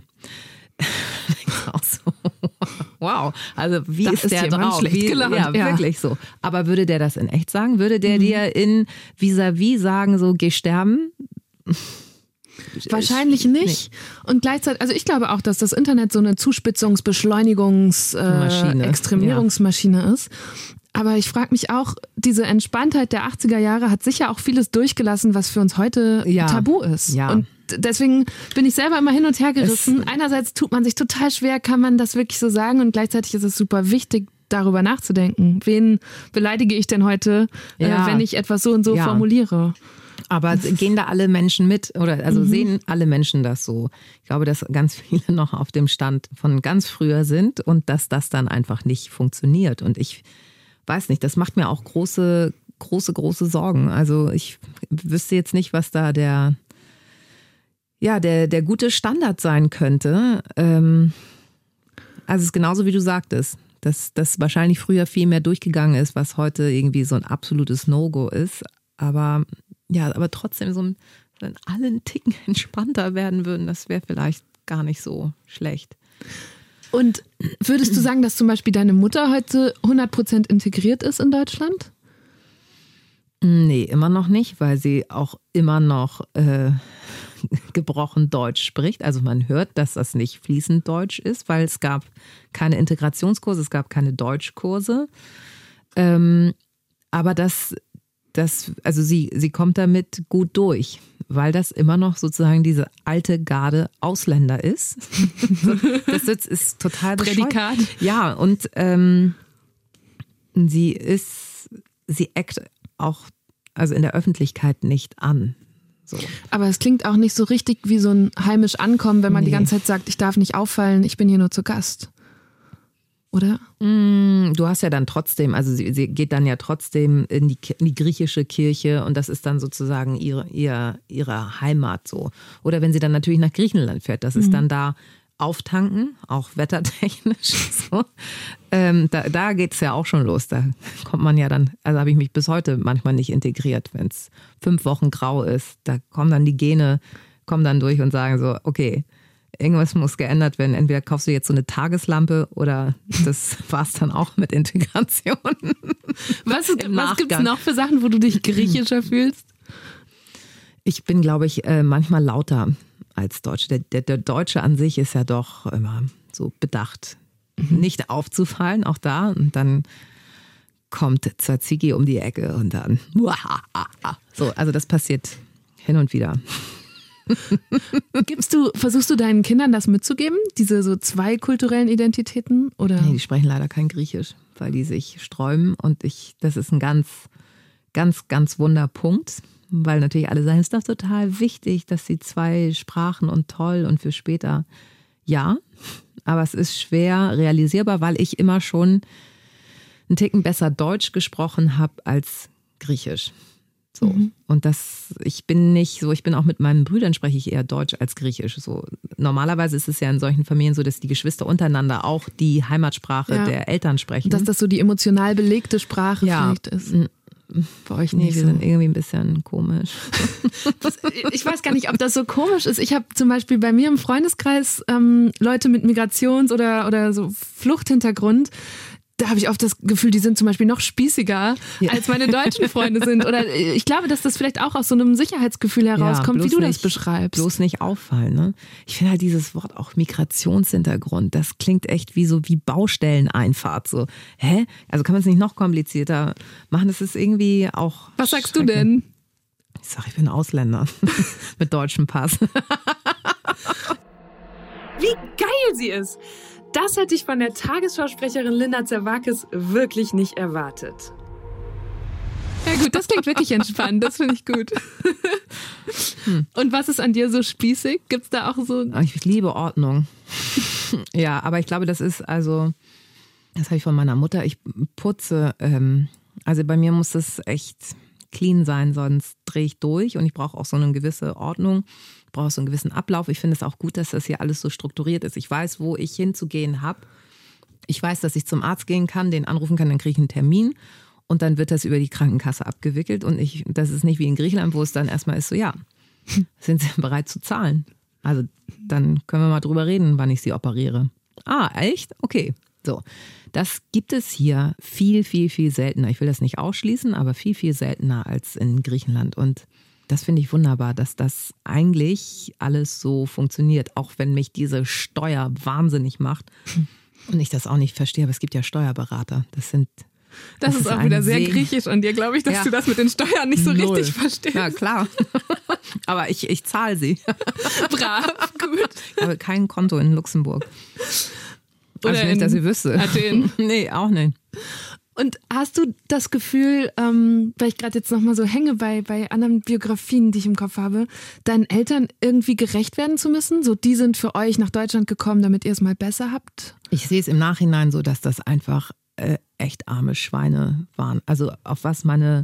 Auch so. Wow, also wie das ist, ist der drauf? Schlecht Wie, gelaunt. ja, ja, wirklich so. Aber würde der das in echt sagen? Würde der mhm. dir in vis-à-vis sagen, so geh sterben? Wahrscheinlich nicht. nicht. Und gleichzeitig, also ich glaube auch, dass das Internet so eine Zuspitzungs-, Beschleunigungs-, äh, Extremierungsmaschine ja. ist. Aber ich frage mich auch, diese Entspanntheit der achtziger Jahre hat sicher auch vieles durchgelassen, was für uns heute ja. tabu ist. Ja. Und deswegen bin ich selber immer hin und her gerissen. Es Einerseits tut man sich total schwer, kann man das wirklich so sagen? Und gleichzeitig ist es super wichtig, darüber nachzudenken. Wen beleidige ich denn heute, ja. äh, wenn ich etwas so und so ja. formuliere? Aber gehen da alle Menschen mit oder also mhm. sehen alle Menschen das so? Ich glaube, dass ganz viele noch auf dem Stand von ganz früher sind und dass das dann einfach nicht funktioniert. Und ich weiß nicht, das macht mir auch große, große, große Sorgen. Also ich wüsste jetzt nicht, was da der, ja, der, der gute Standard sein könnte. Ähm, also es ist genauso, wie du sagtest, dass das wahrscheinlich früher viel mehr durchgegangen ist, was heute irgendwie so ein absolutes No-Go ist. Aber ja, aber trotzdem, so ein, wenn alle einen Ticken entspannter werden würden, das wäre vielleicht gar nicht so schlecht. Und würdest du sagen, dass zum Beispiel deine Mutter heute hundert Prozent integriert ist in Deutschland? Nee, immer noch nicht, weil sie auch immer noch äh, gebrochen Deutsch spricht. Also man hört, dass das nicht fließend Deutsch ist, weil es gab keine Integrationskurse, es gab keine Deutschkurse. Ähm, aber das, das, also sie, sie kommt damit gut durch, weil das immer noch sozusagen diese alte Garde Ausländer ist. Das ist, ist total Prädikat. Ja, und ähm, sie ist, sie eckt auch also in der Öffentlichkeit nicht an. So. Aber es klingt auch nicht so richtig wie so ein heimisch Ankommen, wenn man nee. die ganze Zeit sagt, ich darf nicht auffallen, ich bin hier nur zu Gast. Oder? Mm, du hast ja dann trotzdem, also sie, sie geht dann ja trotzdem in die, in die griechische Kirche und das ist dann sozusagen ihre, ihre, ihre Heimat so. Oder wenn sie dann natürlich nach Griechenland fährt, das ist mhm. dann da auftanken, auch wettertechnisch. So. Ähm, da da geht es ja auch schon los. Da kommt man ja dann, also habe ich mich bis heute manchmal nicht integriert, wenn es fünf Wochen grau ist. Da kommen dann die Gene, kommen dann durch und sagen so, okay, irgendwas muss geändert werden. Entweder kaufst du jetzt so eine Tageslampe oder das war's dann auch mit Integration. Was, was gibt es noch für Sachen, wo du dich griechischer fühlst? Ich bin, glaube ich, manchmal lauter als Deutsche. Der, der, der Deutsche an sich ist ja doch immer so bedacht, mhm. nicht aufzufallen, auch da. Und dann kommt Tzatziki um die Ecke und dann so, also das passiert hin und wieder. Gibst du, versuchst du deinen Kindern das mitzugeben, diese so zwei kulturellen Identitäten? Oder? Nee, die sprechen leider kein Griechisch, weil die sich sträuben und ich, das ist ein ganz, ganz, ganz Wunderpunkt, weil natürlich alle sagen, es ist doch total wichtig, dass sie zwei Sprachen und toll und für später. Ja, aber es ist schwer realisierbar, weil ich immer schon einen Ticken besser Deutsch gesprochen habe als Griechisch. So. Mhm. Und das, ich bin nicht so, ich bin auch mit meinen Brüdern spreche ich eher Deutsch als Griechisch. So. Normalerweise ist es ja in solchen Familien so, dass die Geschwister untereinander auch die Heimatsprache ja. der Eltern sprechen. Dass das so die emotional belegte Sprache ja. vielleicht ist. Bei euch nicht, nee, wir so. sind irgendwie ein bisschen komisch. Das, ich weiß gar nicht, ob das so komisch ist. Ich habe zum Beispiel bei mir im Freundeskreis ähm, Leute mit Migrations- oder, oder so Fluchthintergrund, da habe ich oft das Gefühl, die sind zum Beispiel noch spießiger, ja. als meine deutschen Freunde sind. Oder ich glaube, dass das vielleicht auch aus so einem Sicherheitsgefühl herauskommt, ja, wie du nicht, das beschreibst. Bloß nicht auffallen. Ne? Ich finde halt dieses Wort auch Migrationshintergrund, das klingt echt wie so wie Baustelleneinfahrt. So, hä? Also kann man es nicht noch komplizierter machen? Das ist irgendwie auch... Was sagst du denn? Ich sag, ich bin Ausländer mit deutschem Pass. Wie geil sie ist! Das hätte ich von der Tagesschausprecherin Linda Zerwakis wirklich nicht erwartet. Ja gut, das klingt wirklich entspannt, das finde ich gut. Hm. Und was ist an dir so spießig? Gibt es da auch so... Ich liebe Ordnung. Ja, aber ich glaube, das ist also, das habe ich von meiner Mutter, ich putze, ähm, also bei mir muss das echt clean sein, sonst drehe ich durch und ich brauche auch so eine gewisse Ordnung. Ich brauche so einen gewissen Ablauf. Ich finde es auch gut, dass das hier alles so strukturiert ist. Ich weiß, wo ich hinzugehen habe. Ich weiß, dass ich zum Arzt gehen kann, den anrufen kann, dann kriege ich einen Termin und dann wird das über die Krankenkasse abgewickelt. Und ich, das ist nicht wie in Griechenland, wo es dann erstmal ist so, ja, sind Sie bereit zu zahlen? Also dann können wir mal drüber reden, wann ich Sie operiere. Ah, echt? Okay. So, das gibt es hier viel, viel, viel seltener. Ich will das nicht ausschließen, aber viel, viel seltener als in Griechenland. Und das finde ich wunderbar, dass das eigentlich alles so funktioniert, auch wenn mich diese Steuer wahnsinnig macht und ich das auch nicht verstehe. Aber es gibt ja Steuerberater. Das sind Das, das ist auch wieder sehr griechisch an dir, glaube ich, dass ja. du das mit den Steuern nicht so Null. richtig verstehst. Ja, klar. Aber ich, ich zahle sie. Brav, gut. Ich habe kein Konto in Luxemburg. Oder also nicht, dass ich wüsste. Athen. Nee, auch nicht. Und hast du das Gefühl, ähm, weil ich gerade jetzt nochmal so hänge bei, bei anderen Biografien, die ich im Kopf habe, deinen Eltern irgendwie gerecht werden zu müssen? So, die sind für euch nach Deutschland gekommen, damit ihr es mal besser habt? Ich sehe es im Nachhinein so, dass das einfach äh, echt arme Schweine waren. Also auf was meine,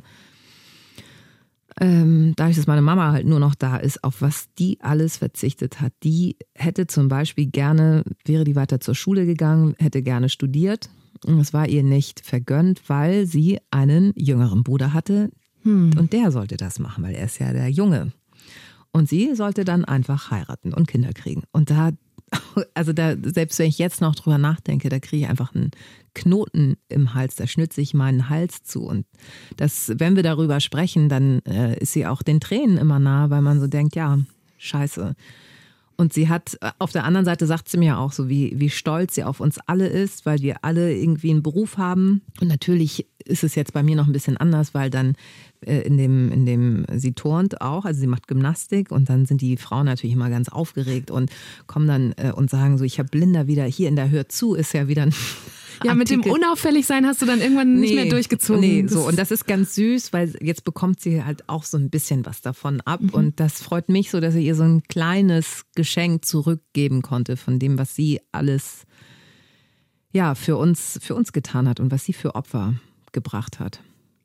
ähm, dadurch, dass meine Mama halt nur noch da ist, auf was die alles verzichtet hat. Die hätte zum Beispiel gerne, wäre die weiter zur Schule gegangen, hätte gerne studiert. Und es war ihr nicht vergönnt, weil sie einen jüngeren Bruder hatte. Hm. Und der sollte das machen, weil er ist ja der Junge. Und sie sollte dann einfach heiraten und Kinder kriegen. Und da, also da, selbst wenn ich jetzt noch drüber nachdenke, da kriege ich einfach einen Knoten im Hals, da schnitze ich meinen Hals zu. Und das, wenn wir darüber sprechen, dann äh, ist sie auch den Tränen immer nah, weil man so denkt, ja, scheiße. Und sie hat, auf der anderen Seite sagt sie mir auch so, wie, wie stolz sie auf uns alle ist, weil wir alle irgendwie einen Beruf haben. Und natürlich ist es jetzt bei mir noch ein bisschen anders, weil dann äh, in dem, in dem, sie turnt auch, also sie macht Gymnastik und dann sind die Frauen natürlich immer ganz aufgeregt und kommen dann äh, und sagen so, ich habe Linda wieder hier in der Hör zu, ist ja wieder ein Ja, mit dem Unauffälligsein hast du dann irgendwann nicht nee, mehr durchgezogen. Nee, so. Und das ist ganz süß, weil jetzt bekommt sie halt auch so ein bisschen was davon ab. Mhm. Und das freut mich so, dass ich ihr so ein kleines Geschenk zurückgeben konnte von dem, was sie alles ja, für uns, für uns getan hat und was sie für Opfer gebracht hat.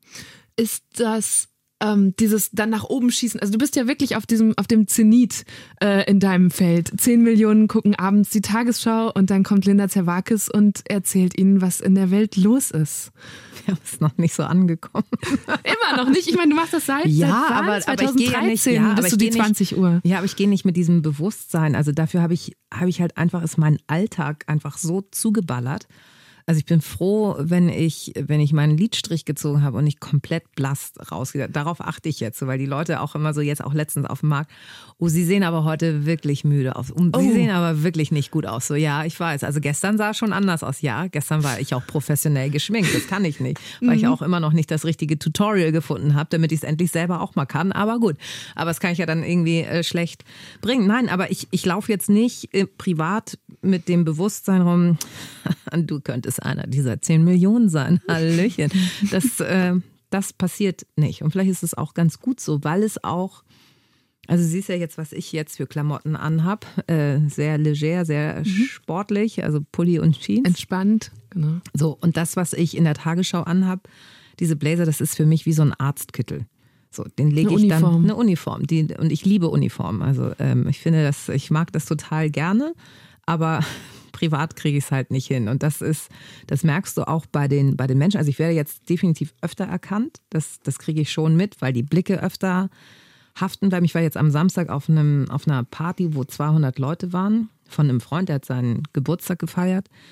Ist das ähm, dieses dann nach oben schießen? Also du bist ja wirklich auf diesem, auf dem Zenit äh, in deinem Feld. Zehn Millionen gucken abends die Tagesschau und dann kommt Linda Zerwakis und erzählt ihnen, was in der Welt los ist. Ja, ist noch nicht so angekommen. Immer noch nicht? Ich meine, du machst das seit, ja, seit aber, zweitausenddreizehn, aber ich gehe ja nicht, ja, bis aber du die zwanzig nicht, Uhr. Ja, aber ich gehe nicht mit diesem Bewusstsein. Also dafür habe ich, habe ich halt einfach, ist mein Alltag einfach so zugeballert. Also ich bin froh, wenn ich, wenn ich meinen Lidstrich gezogen habe und nicht komplett blass rausgehe. Darauf achte ich jetzt, weil die Leute auch immer so jetzt auch letztens auf dem Markt, oh, sie sehen aber heute wirklich müde aus. Und sie oh. sehen aber wirklich nicht gut aus. So, ja, ich weiß. Also gestern sah es schon anders aus. Ja, gestern war ich auch professionell geschminkt. Das kann ich nicht, weil mhm. ich auch immer noch nicht das richtige Tutorial gefunden habe, damit ich es endlich selber auch mal kann. Aber gut, aber das kann ich ja dann irgendwie äh, schlecht bringen. Nein, aber ich, ich laufe jetzt nicht äh, privat mit dem Bewusstsein rum, du könntest einer dieser zehn Millionen sein. Hallöchen. Das, äh, das passiert nicht. Und vielleicht ist es auch ganz gut so, weil es auch, also du siehst ja jetzt, was ich jetzt für Klamotten anhab. Äh, sehr leger, sehr mhm. sportlich, also Pulli und Jeans. Entspannt, genau. So, und das, was ich in der Tagesschau anhab, diese Blazer, das ist für mich wie so ein Arztkittel. So, den lege ich dann eine Uniform. Die, und ich liebe Uniformen. Also ähm, ich finde das, ich mag das total gerne, aber privat kriege ich es halt nicht hin. Und das ist, das merkst du auch bei den, bei den Menschen. Also ich werde jetzt definitiv öfter erkannt. Das, das kriege ich schon mit, weil die Blicke öfter haften bleiben. Ich war jetzt am Samstag auf, einem, auf einer Party, wo zweihundert Leute waren, von einem Freund, der hat seinen Geburtstag gefeiert.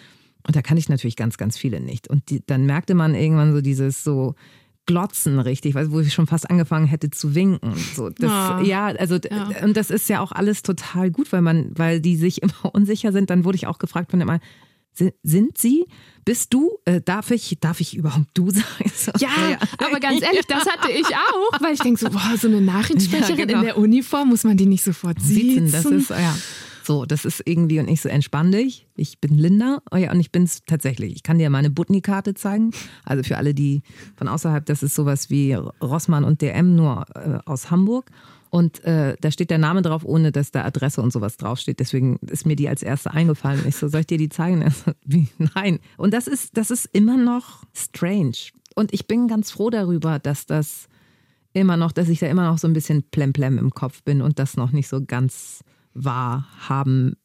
Und da kannte ich natürlich ganz, ganz viele nicht. Und die, dann merkte man irgendwann so dieses so Glotzen richtig, wo ich schon fast angefangen hätte zu winken. So, das, oh. Ja, also ja. Und das ist ja auch alles total gut, weil man, weil die sich immer unsicher sind. Dann wurde ich auch gefragt von dem einen, sind Sie? Bist du? Äh, darf ich, darf ich überhaupt du sagen? So, ja, ja, aber ganz ehrlich, das hatte ich auch, weil ich denke so, boah, so eine Nachrichtensprecherin ja, genau. in der Uniform, muss man die nicht sofort siezen? Das ist, ja. So, das ist irgendwie, und ich so, entspann dich, ich bin Linda, oh ja, und ich bin's tatsächlich. Ich kann dir meine Butni-Karte zeigen, also für alle, die von außerhalb, das ist sowas wie Rossmann und D M, nur äh, aus Hamburg. Und äh, da steht der Name drauf, ohne dass da Adresse und sowas draufsteht. Deswegen ist mir die als erste eingefallen. Ich so, soll ich dir die zeigen? Also, wie? Nein. Und das ist, das ist immer noch strange. Und ich bin ganz froh darüber, dass das immer noch, dass ich da immer noch so ein bisschen plemplem im Kopf bin und das noch nicht so ganz wahrhaben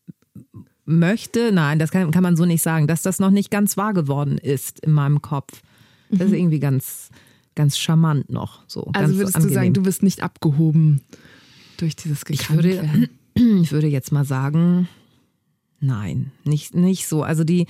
möchte. Nein, das kann, kann man so nicht sagen, dass das noch nicht ganz wahr geworden ist in meinem Kopf. Das ist irgendwie ganz... ganz charmant noch. So, also ganz würdest angenehm. Du sagen, du bist nicht abgehoben durch dieses Gekanntwerden? Ich würde, ich würde jetzt mal sagen, nein, nicht, nicht so. Also die,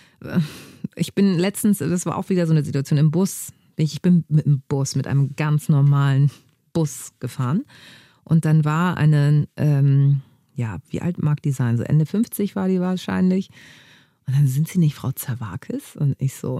ich bin letztens, das war auch wieder so eine Situation im Bus. Ich bin mit dem Bus, mit einem ganz normalen Bus gefahren. Und dann war eine, ähm, ja, wie alt mag die sein? So Ende fünfzig war die wahrscheinlich. Und dann, sind Sie nicht Frau Zerwakis? Und ich so,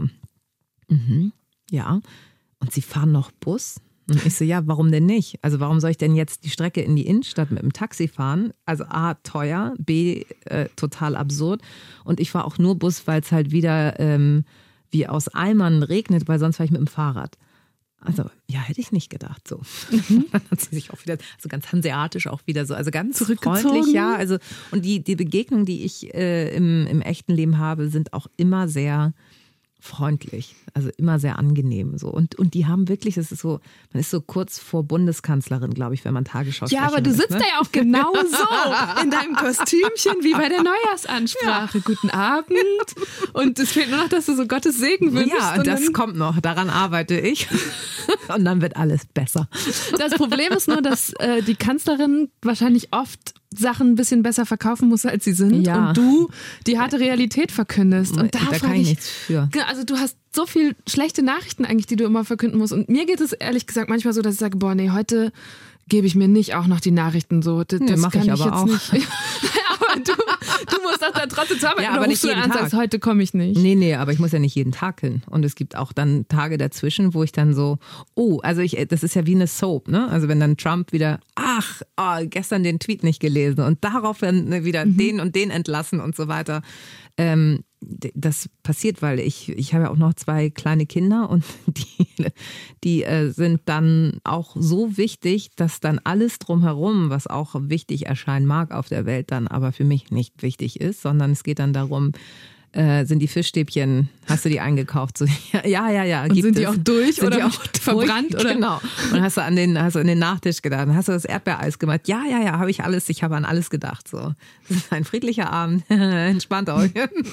mhm, ja. Und Sie fahren noch Bus? Und ich so, ja, warum denn nicht? Also warum soll ich denn jetzt die Strecke in die Innenstadt mit dem Taxi fahren? Also A, teuer, B, äh, total absurd. Und ich fahre auch nur Bus, weil es halt wieder ähm, wie aus Eimern regnet, weil sonst fahre ich mit dem Fahrrad. Also, ja, hätte ich nicht gedacht. So. Mhm. Dann hat sie sich auch wieder, so ganz hanseatisch auch wieder so, also ganz freundlich, ja. Also, und die, die Begegnungen, die ich äh, im, im echten Leben habe, sind auch immer sehr freundlich, also immer sehr angenehm so. Und, und die haben wirklich, das ist so, man ist so kurz vor Bundeskanzlerin, glaube ich, wenn man Tagesschausprecherin ist. Ja, aber du sitzt ne? da ja auch genau so in deinem Kostümchen wie bei der Neujahrsansprache. Ja. Guten Abend. Und es fehlt nur noch, dass du so Gottes Segen wünschst. Ja, und das kommt noch, daran arbeite ich. Und dann wird alles besser. Das Problem ist nur, dass äh, die Kanzlerin wahrscheinlich oft Sachen ein bisschen besser verkaufen muss, als sie sind. Ja. Und du die harte Realität verkündest. Und da, da kann ich, ich nichts für. Also du hast so viel schlechte Nachrichten eigentlich, die du immer verkünden musst. Und mir geht es ehrlich gesagt manchmal so, dass ich sage, boah, nee, heute gebe ich mir nicht auch noch die Nachrichten so. Das, nee, das mache ich, ich aber auch. Nicht. Aber du, du musst das dann trotzdem zu arbeiten. Ja, aber nicht jeden an, Tag. Sagst, heute komme ich nicht. Nee, nee, aber ich muss ja nicht jeden Tag hin. Und es gibt auch dann Tage dazwischen, wo ich dann so, oh, also ich, das ist ja wie eine Soap, ne? Also wenn dann Trump wieder, ach, oh, gestern den Tweet nicht gelesen und darauf dann wieder mhm. den und den entlassen und so weiter. Ähm, das passiert, weil ich, ich habe ja auch noch zwei kleine Kinder und die, die äh, sind dann auch so wichtig, dass dann alles drumherum, was auch wichtig erscheinen mag auf der Welt, dann aber für mich nicht wichtig ist, sondern es geht dann darum, äh, sind die Fischstäbchen, hast du die eingekauft? So, ja, ja, ja. ja und gibt sind die es. Auch durch sind oder die auch verbrannt? Durch? Oder? Genau. Und hast du an den, hast du an den Nachtisch gedacht? Hast du das Erdbeereis gemacht? Ja, ja, ja, habe ich alles, ich habe an alles gedacht. So, das ist ein friedlicher Abend, entspannt euch.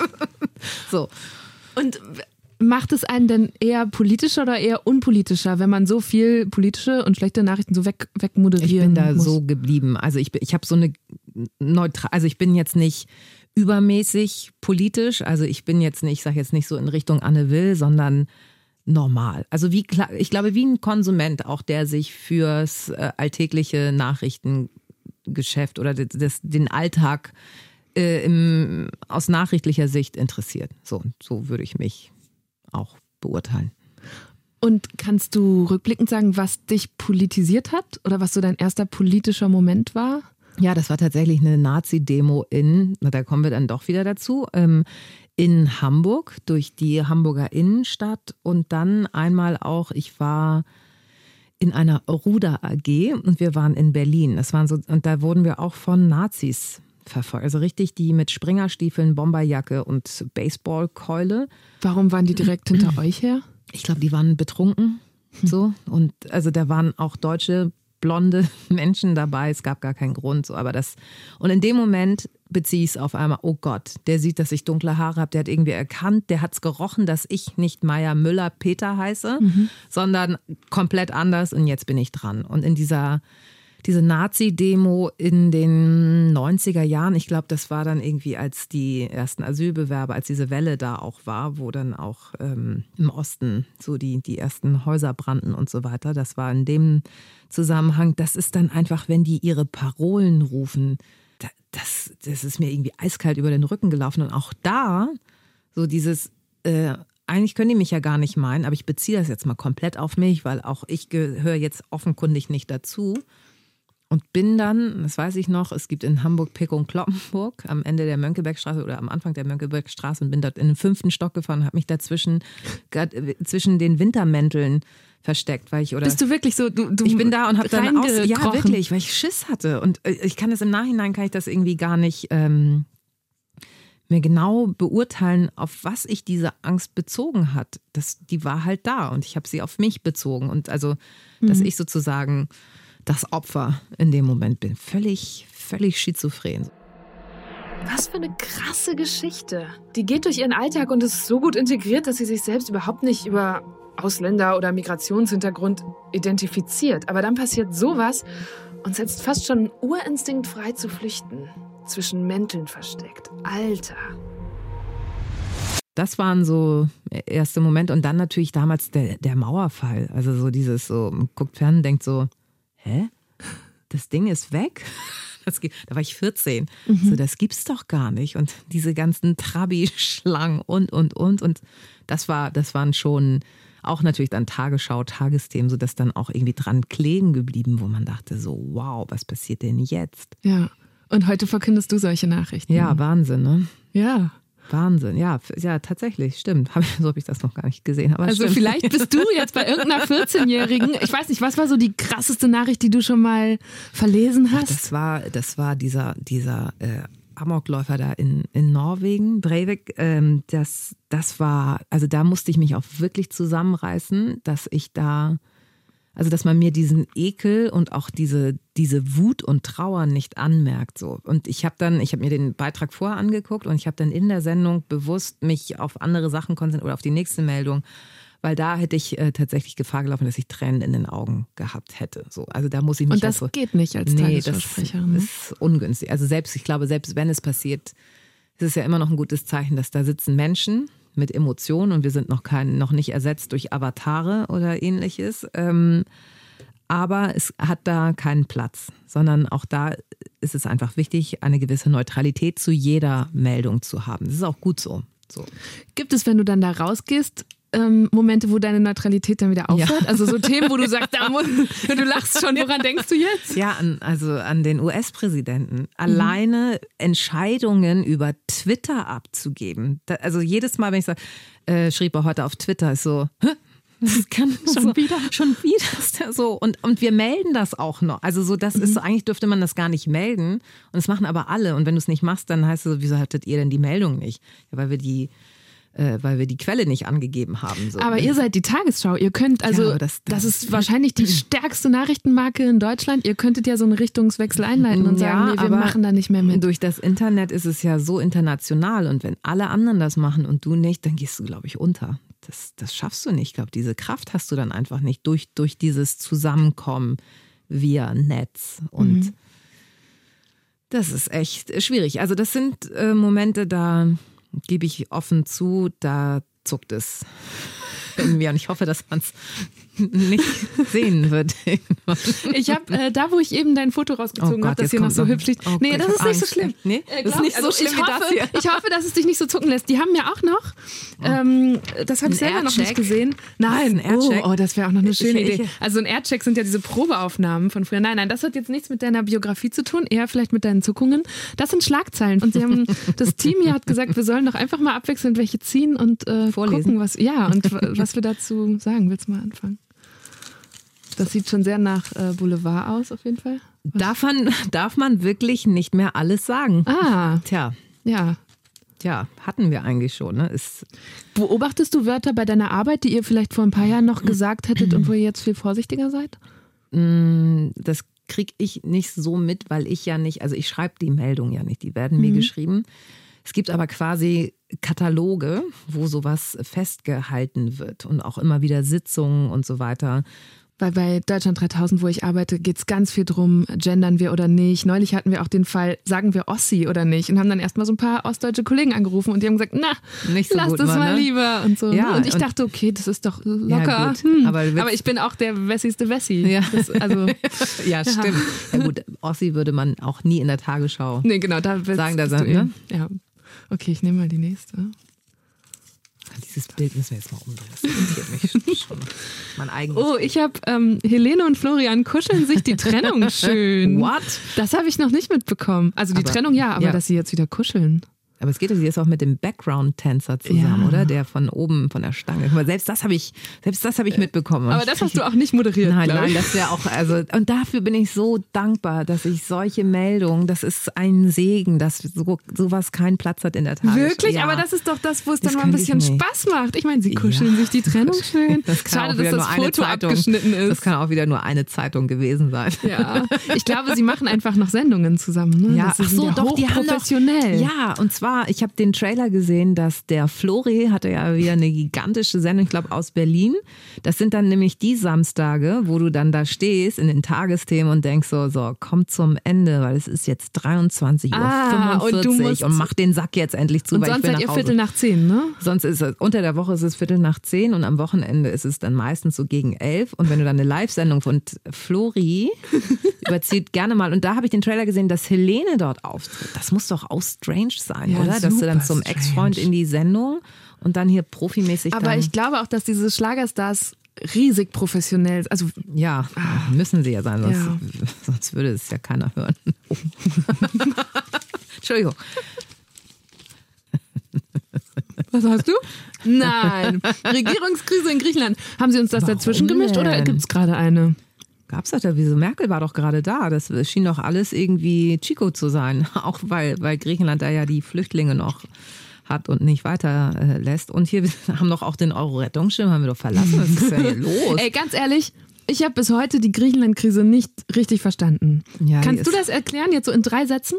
So. Und macht es einen denn eher politischer oder eher unpolitischer, wenn man so viel politische und schlechte Nachrichten so weg, wegmoderieren muss? Ich bin da muss? so geblieben. Also ich, ich habe so eine neutral, also ich bin jetzt nicht übermäßig politisch, also ich bin jetzt nicht, ich sage jetzt nicht so in Richtung Anne Will, sondern normal. Also wie ich glaube, wie ein Konsument auch, der sich fürs äh, alltägliche Nachrichtengeschäft oder das, das, den Alltag äh, im, aus nachrichtlicher Sicht interessiert. So, so würde ich mich auch beurteilen. Und kannst du rückblickend sagen, was dich politisiert hat oder was so dein erster politischer Moment war? Ja, das war tatsächlich eine Nazi-Demo in, da kommen wir dann doch wieder dazu, ähm, in Hamburg, durch die Hamburger Innenstadt und dann einmal auch, ich war in einer Ruder-A G und wir waren in Berlin. Das waren so, und da wurden wir auch von Nazis verfolgt. Also richtig die mit Springerstiefeln, Bomberjacke und Baseballkeule. Warum waren die direkt hinter euch her? Ich glaube, die waren betrunken. So. Und also da waren auch deutsche blonde Menschen dabei, es gab gar keinen Grund, so, aber das, und in dem Moment beziehe ich es auf einmal, oh Gott, der sieht, dass ich dunkle Haare habe, der hat irgendwie erkannt, der hat es gerochen, dass ich nicht Meier Müller Peter heiße, mhm. sondern komplett anders und jetzt bin ich dran. Und in dieser diese Nazi-Demo in den neunziger Jahren. Ich glaube, das war dann irgendwie, als die ersten Asylbewerber, als diese Welle da auch war, wo dann auch ähm, im Osten so die, die ersten Häuser brannten und so weiter. Das war in dem Zusammenhang, das ist dann einfach, wenn die ihre Parolen rufen, das, das ist mir irgendwie eiskalt über den Rücken gelaufen. Und auch da, so dieses, äh, eigentlich können die mich ja gar nicht meinen, aber ich beziehe das jetzt mal komplett auf mich, weil auch ich gehöre jetzt offenkundig nicht dazu. Und bin dann, das weiß ich noch, es gibt in Hamburg Pick und Kloppenburg am Ende der Mönckebergstraße oder am Anfang der Mönckebergstraße und bin dort in den fünften Stock gefahren und habe mich dazwischen zwischen den Wintermänteln versteckt, weil ich oder bist du wirklich so du, du ich bin da und habe dann aus, ja wirklich, weil ich Schiss hatte und ich kann das im Nachhinein kann ich das irgendwie gar nicht ähm, mir genau beurteilen, auf was ich diese Angst bezogen hat. Das, die war halt da und ich habe sie auf mich bezogen und also, dass mhm. ich sozusagen das Opfer in dem Moment bin. Völlig, völlig schizophren. Was für eine krasse Geschichte. Die geht durch ihren Alltag und ist so gut integriert, dass sie sich selbst überhaupt nicht über Ausländer- oder Migrationshintergrund identifiziert. Aber dann passiert sowas und setzt fast schon einen Urinstinkt frei zu flüchten. Zwischen Mänteln versteckt. Alter. Das waren so erste Momente und dann natürlich damals der, der Mauerfall. Also so dieses so, man guckt fern und denkt so, hä? Das Ding ist weg? Das, da war ich vierzehn. Mhm. So, das gibt's doch gar nicht. Und diese ganzen Trabi-Schlangen und, und, und. Und das war, das waren schon auch natürlich dann Tagesschau, Tagesthemen, sodass dann auch irgendwie dran kleben geblieben, wo man dachte so, wow, was passiert denn jetzt? Ja, und heute verkündest du solche Nachrichten. Ja, Wahnsinn, ne? Ja. Wahnsinn, ja, ja, tatsächlich, stimmt. Hab ich, so habe ich das noch gar nicht gesehen. Aber also stimmt. Vielleicht bist du jetzt bei irgendeiner vierzehnjährigen, ich weiß nicht, was war so die krasseste Nachricht, die du schon mal verlesen hast? Ach, das war, das war dieser, dieser äh, Amokläufer da in, in Norwegen, Breivik. Ähm, das, das war, also da musste ich mich auch wirklich zusammenreißen, dass ich da, also dass man mir diesen Ekel und auch diese, diese Wut und Trauer nicht anmerkt. So. Und ich habe dann, ich habe mir den Beitrag vorher angeguckt und ich habe dann in der Sendung bewusst mich auf andere Sachen konzentriert oder auf die nächste Meldung, weil da hätte ich äh, tatsächlich Gefahr gelaufen, dass ich Tränen in den Augen gehabt hätte. So, also da muss ich mich und das also, geht nicht als nee, Tagesschausprecherin. Das ist ungünstig. Also selbst, ich glaube, selbst wenn es passiert, ist es ja immer noch ein gutes Zeichen, dass da sitzen Menschen mit Emotionen und wir sind noch kein, noch nicht ersetzt durch Avatare oder ähnliches. Ähm, aber es hat da keinen Platz, sondern auch da ist es einfach wichtig, eine gewisse Neutralität zu jeder Meldung zu haben. Das ist auch gut so. so. Gibt es, wenn du dann da rausgehst, ähm, Momente, wo deine Neutralität dann wieder aufhört? Ja. Also so Themen, wo du sagst, da muss, du lachst schon, woran denkst du jetzt? Ja, an, also an den U S-Präsidenten. Mhm. Alleine Entscheidungen über Twitter abzugeben. Da, also jedes Mal, wenn ich sage, äh, schrieb er heute auf Twitter, ist so, hä? Das kann schon so, wieder. Schon wieder ist der so. Und, und wir melden das auch noch. Also so, das mhm. ist so, eigentlich dürfte man das gar nicht melden. Und das machen aber alle. Und wenn du es nicht machst, dann heißt es so, wieso hattet ihr denn die Meldung nicht? Ja, weil wir die Äh, weil wir die Quelle nicht angegeben haben. So. Aber ihr seid die Tagesschau. Ihr könnt, also ja, das, das, das ist wahrscheinlich die stärkste Nachrichtenmarke in Deutschland. Ihr könntet ja so einen Richtungswechsel einleiten und sagen, ja, nee, wir machen da nicht mehr mit. Durch das Internet ist es ja so international und wenn alle anderen das machen und du nicht, dann gehst du, glaube ich, unter. Das, das schaffst du nicht. Ich glaube, diese Kraft hast du dann einfach nicht durch, durch dieses Zusammenkommen via Netz. Und mhm. das ist echt schwierig. Also das sind äh, Momente, da gebe ich offen zu, da zuckt es in mir und ich hoffe, dass man es nicht sehen wird. Ich habe äh, da, wo ich eben dein Foto rausgezogen oh habe, das hier noch so hübsch liegt. Oh nee, Gott, das ist nicht so schlimm. Nee, äh, das ist nicht so also schlimm ich wie hoffe, das hier. Ich hoffe, dass es dich nicht so zucken lässt. Die haben ja auch noch, ähm, das habe ich selber noch nicht gesehen. Nein, ein oh, oh, das wäre auch noch eine schöne ich, Idee. Also ein Aircheck sind ja diese Probeaufnahmen von früher. Nein, nein, das hat jetzt nichts mit deiner Biografie zu tun, eher vielleicht mit deinen Zuckungen. Das sind Schlagzeilen. Und sie haben, das Team hier hat gesagt, wir sollen doch einfach mal abwechselnd welche ziehen und äh, gucken, was, ja, und was wir dazu sagen. Willst du mal anfangen? Das sieht schon sehr nach äh, Boulevard aus, auf jeden Fall. Darf man, darf man wirklich nicht mehr alles sagen? Ah. Tja. Ja. Tja, hatten wir eigentlich schon. Ne? Ist Beobachtest du Wörter bei deiner Arbeit, die ihr vielleicht vor ein paar Jahren noch gesagt hättet und wo ihr jetzt viel vorsichtiger seid? Das kriege ich nicht so mit, weil ich ja nicht, also ich schreibe die Meldung ja nicht, die werden mir mhm. geschrieben. Es gibt aber quasi Kataloge, wo sowas festgehalten wird und auch immer wieder Sitzungen und so weiter, Weil bei Deutschland dreitausend, wo ich arbeite, geht es ganz viel drum, gendern wir oder nicht. Neulich hatten wir auch den Fall, sagen wir Ossi oder nicht? Und haben dann erstmal so ein paar ostdeutsche Kollegen angerufen und die haben gesagt, na, nicht so lass gut das mal, mal ne? lieber. Und, so. Ja, und ich und dachte, okay, das ist doch locker. Ja, gut, hm. aber, aber ich bin auch der wessigste Wessi. Ja, das, also, ja stimmt. Ja gut, Ossi würde man auch nie in der Tagesschau nee, genau, da sagen. Da du sagen, ne? Ja. Okay, ich nehme mal die nächste. Dieses Bild müssen wir jetzt mal umdrehen. Das interessiert mich schon. Mein eigenes Oh, ich habe ähm, Helene und Florian kuscheln sich die Trennung schön. What? Das habe ich noch nicht mitbekommen. Also die Aber, Trennung ja, aber ja. dass sie jetzt wieder kuscheln. Aber es geht doch jetzt auch mit dem Background-Tänzer zusammen, Ja. oder? Der von oben, von der Stange. Guck mal, selbst das habe ich, selbst das habe ich mitbekommen. Aber das hast du auch nicht moderiert, Nein, glaub nein, ich. das wäre auch, also, und dafür bin ich so dankbar, dass ich solche Meldungen, das ist ein Segen, dass so, sowas keinen Platz hat in der Tagesschau. Wirklich? Ja. Aber das ist doch das, wo es Das dann mal ein könnte ich bisschen nicht. Spaß macht. Ich meine, sie kuscheln Ja. sich die Trennung schön. Das kann Schade, auch wieder dass das nur eine Foto Zeitung, abgeschnitten ist. Das kann auch wieder nur eine Zeitung gewesen sein. Ja, ich glaube, sie machen einfach noch Sendungen zusammen. Ne? Ja, Das ist ach so, ja doch, die haben noch, hochprofessionell. ja, und zwar, ich habe den Trailer gesehen, dass der Flori hatte ja wieder eine gigantische Sendung, ich glaube aus Berlin. Das sind dann nämlich die Samstage, wo du dann da stehst in den Tagesthemen und denkst so, so, komm zum Ende, weil es ist jetzt dreiundzwanzig Uhr fünfundvierzig Ah, und du musst- und mach den Sack jetzt endlich zu, Und weil ich sonst will seid nach ihr Hause. Viertel nach zehn, ne? Sonst ist es, unter der Woche ist es Viertel nach zehn und am Wochenende ist es dann meistens so gegen elf. Und wenn du dann eine Live-Sendung von Flori überzieht gerne mal. Und da habe ich den Trailer gesehen, dass Helene dort auftritt. Das muss doch auch strange sein, Ja, oder? Dass du dann super zum strange. Ex-Freund in die Sendung und dann hier profimäßig Aber dann, ich glaube auch, dass diese Schlagerstars riesig professionell, also ja, müssen sie ja sein, sonst, Ja. sonst würde es ja keiner hören. Oh. Entschuldigung. was hast du? Nein. Regierungskrise in Griechenland. Haben Sie uns das Warum dazwischen gemischt oder denn? gibt es gerade eine? Gab's das da? Wieso? Merkel war doch gerade da. Das schien doch alles irgendwie Chico zu sein. Auch weil, weil Griechenland da ja die Flüchtlinge noch hat und nicht weiter äh, lässt. Und hier haben doch auch den Euro-Rettungsschirm, haben wir doch verlassen. Was ist denn hier los? Ey, ganz ehrlich, ich habe bis heute die Griechenland-Krise nicht richtig verstanden. Ja, die Kannst du ist- das erklären, jetzt so in drei Sätzen?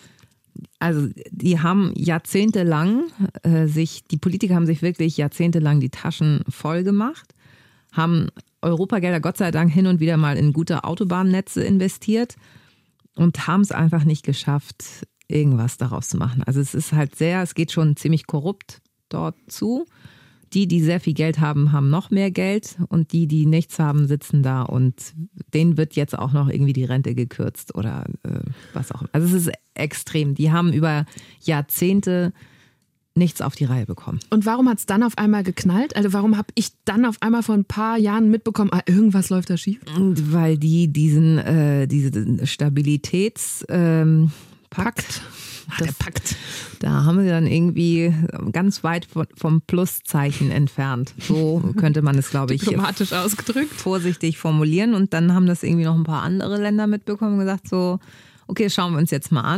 Also die haben jahrzehntelang äh, sich, die Politiker haben sich wirklich jahrzehntelang die Taschen voll gemacht, haben Europagelder Gott sei Dank hin und wieder mal in gute Autobahnnetze investiert und haben es einfach nicht geschafft, irgendwas daraus zu machen. Also es ist halt sehr, es geht schon ziemlich korrupt dort zu. Die, die sehr viel Geld haben, haben noch mehr Geld und die, die nichts haben, sitzen da und denen wird jetzt auch noch irgendwie die Rente gekürzt oder äh, was auch immer. Also es ist extrem. Die haben über Jahrzehnte nichts auf die Reihe bekommen. Und warum hat es dann auf einmal geknallt? Also warum habe ich dann auf einmal vor ein paar Jahren mitbekommen, ah, irgendwas läuft da schief? Und weil die diesen äh, diese Stabilitäts ähm, Pakt, Ach, der Pakt. Da haben sie dann irgendwie ganz weit von, vom Pluszeichen entfernt. So könnte man es, glaube ich, Diplomatisch ausgedrückt. vorsichtig formulieren. Und dann haben das irgendwie noch ein paar andere Länder mitbekommen und gesagt so, okay, schauen wir uns jetzt mal an.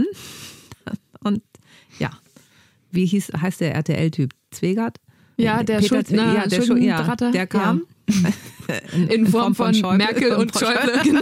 Und ja, wie hieß, heißt der R T L-Typ? Zwegert? Ja, der Peter, Schuldner, ja, der, Schu- ja, Schuldenberater. der kam. In, in Form von, Schäuble Merkel und von Schäuble, genau.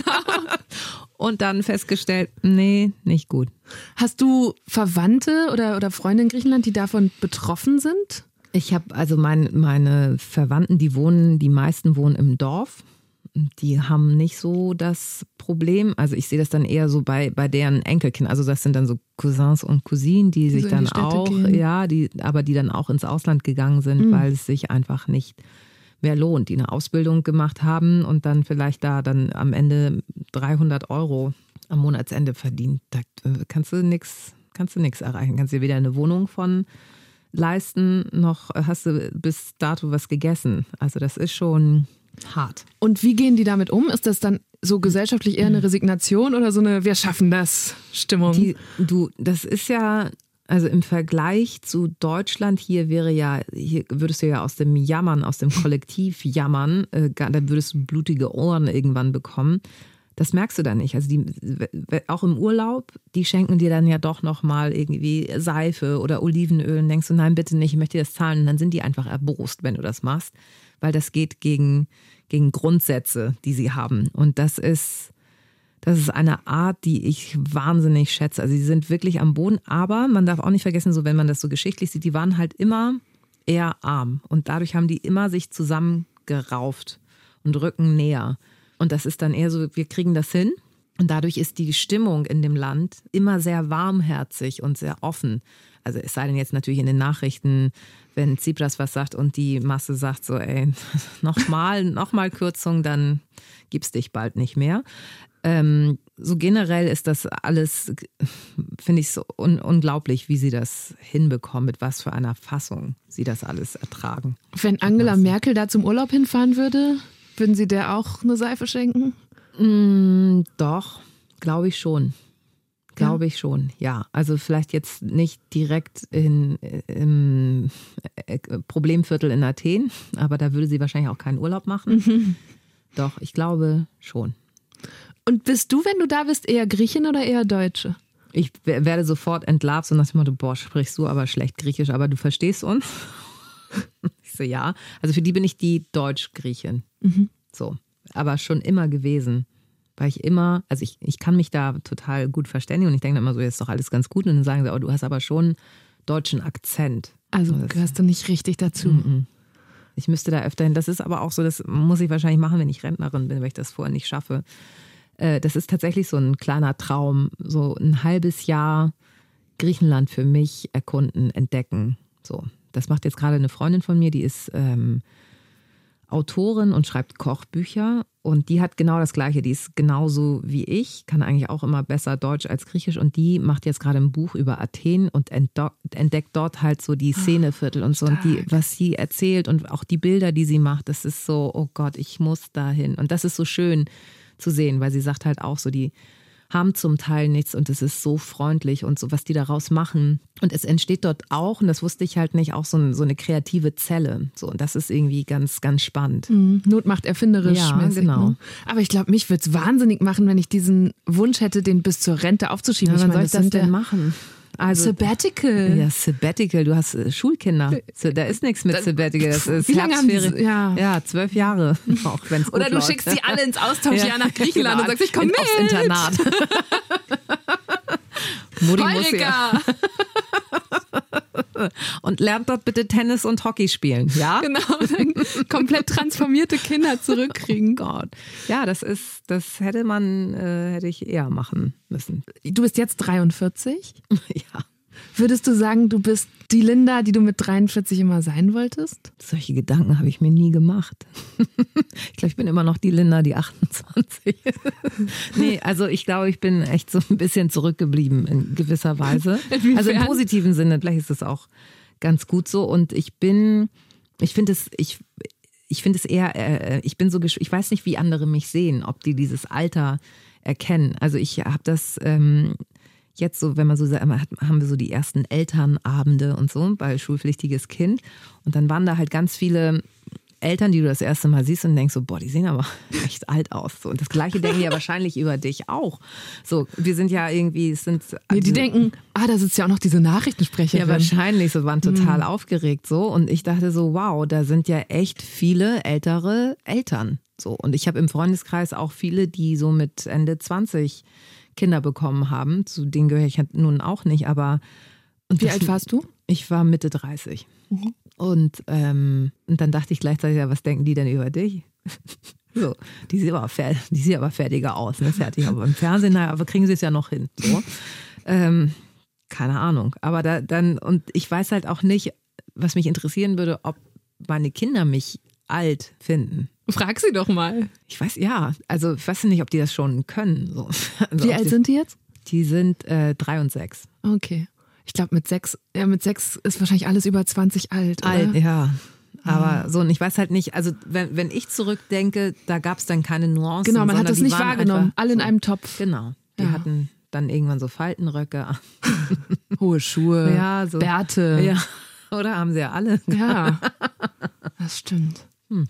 Und dann festgestellt, nee, nicht gut. Hast du Verwandte oder, oder Freunde in Griechenland, die davon betroffen sind? Ich habe also mein, meine Verwandten, die wohnen, die meisten wohnen im Dorf. Die haben nicht so das Problem. Also ich sehe das dann eher so bei, bei deren Enkelkindern. Also das sind dann so Cousins und Cousinen, die sich so in dann die Städte auch, gehen. ja, die, aber die dann auch ins Ausland gegangen sind, Mhm. weil es sich einfach nicht mehr lohnt, die eine Ausbildung gemacht haben und dann vielleicht da dann am Ende dreihundert Euro am Monatsende verdient. Da kannst du nichts, kannst du nichts erreichen. Kannst dir weder eine Wohnung von leisten, noch hast du bis dato was gegessen. Also das ist schon hart. Und wie gehen die damit um? Ist das dann so gesellschaftlich eher eine Resignation oder so eine Wir schaffen das Stimmung? Die, du, das ist ja, also im Vergleich zu Deutschland, hier wäre ja, hier würdest du ja aus dem Jammern, aus dem Kollektiv jammern, äh, da würdest du blutige Ohren irgendwann bekommen. Das merkst du dann nicht. Also die, auch im Urlaub, die schenken dir dann ja doch nochmal irgendwie Seife oder Olivenöl und denkst du, nein, bitte nicht, ich möchte dir das zahlen. Und dann sind die einfach erbost, wenn du das machst, weil das geht gegen, gegen Grundsätze, die sie haben. Und das ist, das ist eine Art, die ich wahnsinnig schätze. Also sie sind wirklich am Boden, aber man darf auch nicht vergessen, so wenn man das so geschichtlich sieht, die waren halt immer eher arm. Und dadurch haben die immer sich zusammengerauft und rücken näher. Und das ist dann eher so, wir kriegen das hin. Und dadurch ist die Stimmung in dem Land immer sehr warmherzig und sehr offen. Also es sei denn jetzt natürlich in den Nachrichten, wenn Tsipras was sagt und die Masse sagt so, ey, nochmal, nochmal Kürzung, dann gibt's dich bald nicht mehr. Ähm, so generell ist das alles, finde ich so un- unglaublich, wie sie das hinbekommen, mit was für einer Fassung sie das alles ertragen. Wenn Angela Merkel da zum Urlaub hinfahren würde, würden Sie der auch eine Seife schenken? Mm, doch, glaube ich schon. Glaube ja. ich schon, ja. Also vielleicht jetzt nicht direkt in, im Problemviertel in Athen, aber da würde sie wahrscheinlich auch keinen Urlaub machen. Mhm. Doch, ich glaube schon. Und bist du, wenn du da bist, eher Griechin oder eher Deutsche? Ich werde sofort entlarvt und nach dem Motto, boah, sprichst du aber schlecht Griechisch, aber du verstehst uns? Ich so, ja. Also für die bin ich die Deutsch-Griechin. Mhm. So, aber schon immer gewesen. Weil ich immer, also ich, ich kann mich da total gut verständigen und ich denke immer so, jetzt ist doch alles ganz gut. Und dann sagen sie, oh, du hast aber schon einen deutschen Akzent. Also gehörst du nicht richtig dazu. Mm-mm. Ich müsste da öfter hin. Das ist aber auch so, das muss ich wahrscheinlich machen, wenn ich Rentnerin bin, weil ich das vorher nicht schaffe. Das ist tatsächlich so ein kleiner Traum, so ein halbes Jahr Griechenland für mich erkunden, entdecken. So, das macht jetzt gerade eine Freundin von mir, die ist ähm, Autorin und schreibt Kochbücher und die hat genau das Gleiche, die ist genauso wie ich, kann eigentlich auch immer besser Deutsch als Griechisch und die macht jetzt gerade ein Buch über Athen und entdeckt dort halt so die Szeneviertel und so und die, was sie erzählt und auch die Bilder, die sie macht, das ist so, oh Gott, ich muss dahin und das ist so schön zu sehen, weil sie sagt halt auch so, die haben zum Teil nichts und es ist so freundlich und so, was die daraus machen. Und es entsteht dort auch, und das wusste ich halt nicht, auch so, ein, so eine kreative Zelle. So, und das ist irgendwie ganz, ganz spannend. Mhm. Not macht erfinderisch. Ja, mäßig, genau. Ne? Aber ich glaube, mich würde es wahnsinnig machen, wenn ich diesen Wunsch hätte, den bis zur Rente aufzuschieben. Ja, wann ich meine, soll ich das denn ja machen? Also, Sabbatical. Ja, Sabbatical, du hast äh, Schulkinder. So, da ist nichts mit Sabbatical. Das ist Wie lange haben Herbstferien. Sie, ja. ja, zwölf Jahre. Auch wenn's gut Oder du läuft. schickst sie alle ins Austauschjahr ja, nach Griechenland genau. und sagst, ich komm In, mit. Aufs Internat. Mutti muss ja. Und lernt dort bitte Tennis und Hockey spielen, ja? Genau, dann komplett transformierte Kinder zurückkriegen. Gott. Ja, das ist, das hätte man, äh, hätte ich eher machen müssen. Du bist jetzt dreiundvierzig? Ja. Würdest du sagen, du bist die Linda, die du mit dreiundvierzig immer sein wolltest? Solche Gedanken habe ich mir nie gemacht. Ich glaube, ich bin immer noch die Linda, die achtundzwanzig. Nee, also ich glaube, ich bin echt so ein bisschen zurückgeblieben in gewisser Weise. Inwiefern? Also im positiven Sinne, vielleicht ist es auch ganz gut so. Und ich bin, ich finde es, ich, ich finde es eher, äh, ich bin so, gesch- ich weiß nicht, wie andere mich sehen, ob die dieses Alter erkennen. Also ich habe das ähm, jetzt so, wenn man so sagt, haben wir so die ersten Elternabende und so bei schulpflichtiges Kind. Und dann waren da halt ganz viele Eltern, die du das erste Mal siehst und denkst so, boah, die sehen aber echt alt aus. So, und das Gleiche denken die ja wahrscheinlich über dich auch. So, wir sind ja irgendwie, es sind. Nee, die denken, ah, da sitzt ja auch noch diese Nachrichtensprecherin. Ja, wahrscheinlich, so waren total Mhm. aufgeregt so. Und ich dachte so, wow, da sind ja echt viele ältere Eltern. So. Und ich habe im Freundeskreis auch viele, die so mit Ende zwanzig Kinder bekommen haben. Zu denen gehöre ich nun auch nicht, aber. Und Wie das, alt warst du? Ich war Mitte dreißig. Mhm. Und, ähm, und dann dachte ich gleichzeitig, ja, was denken die denn über dich? So, die sieht aber, fer- die sieht aber fertiger aus, ne? Fertig. Aber im Fernsehen, naja, aber kriegen sie es ja noch hin. So. Ähm, keine Ahnung. Aber da, dann, und ich weiß halt auch nicht, was mich interessieren würde, ob meine Kinder mich alt finden. Frag sie doch mal. Ich weiß, ja, also ich weiß nicht, ob die das schon können. So. Also, Wie ob alt die, sind die jetzt? Die sind äh, drei und sechs. Okay. Ich glaube, mit sechs, ja, mit sechs ist wahrscheinlich alles über zwanzig alt, oder? Alt, ja. Aber so, und ich weiß halt nicht, also wenn, wenn ich zurückdenke, da gab es dann keine Nuancen. Genau, man hat sondern das die nicht waren wahrgenommen. einfach Alle in so. einem Topf. Genau. Die Ja. hatten dann irgendwann so Faltenröcke. Hohe Schuhe, Ja, so. Bärte. Ja. Oder haben sie ja alle. Ja, das stimmt. Hm.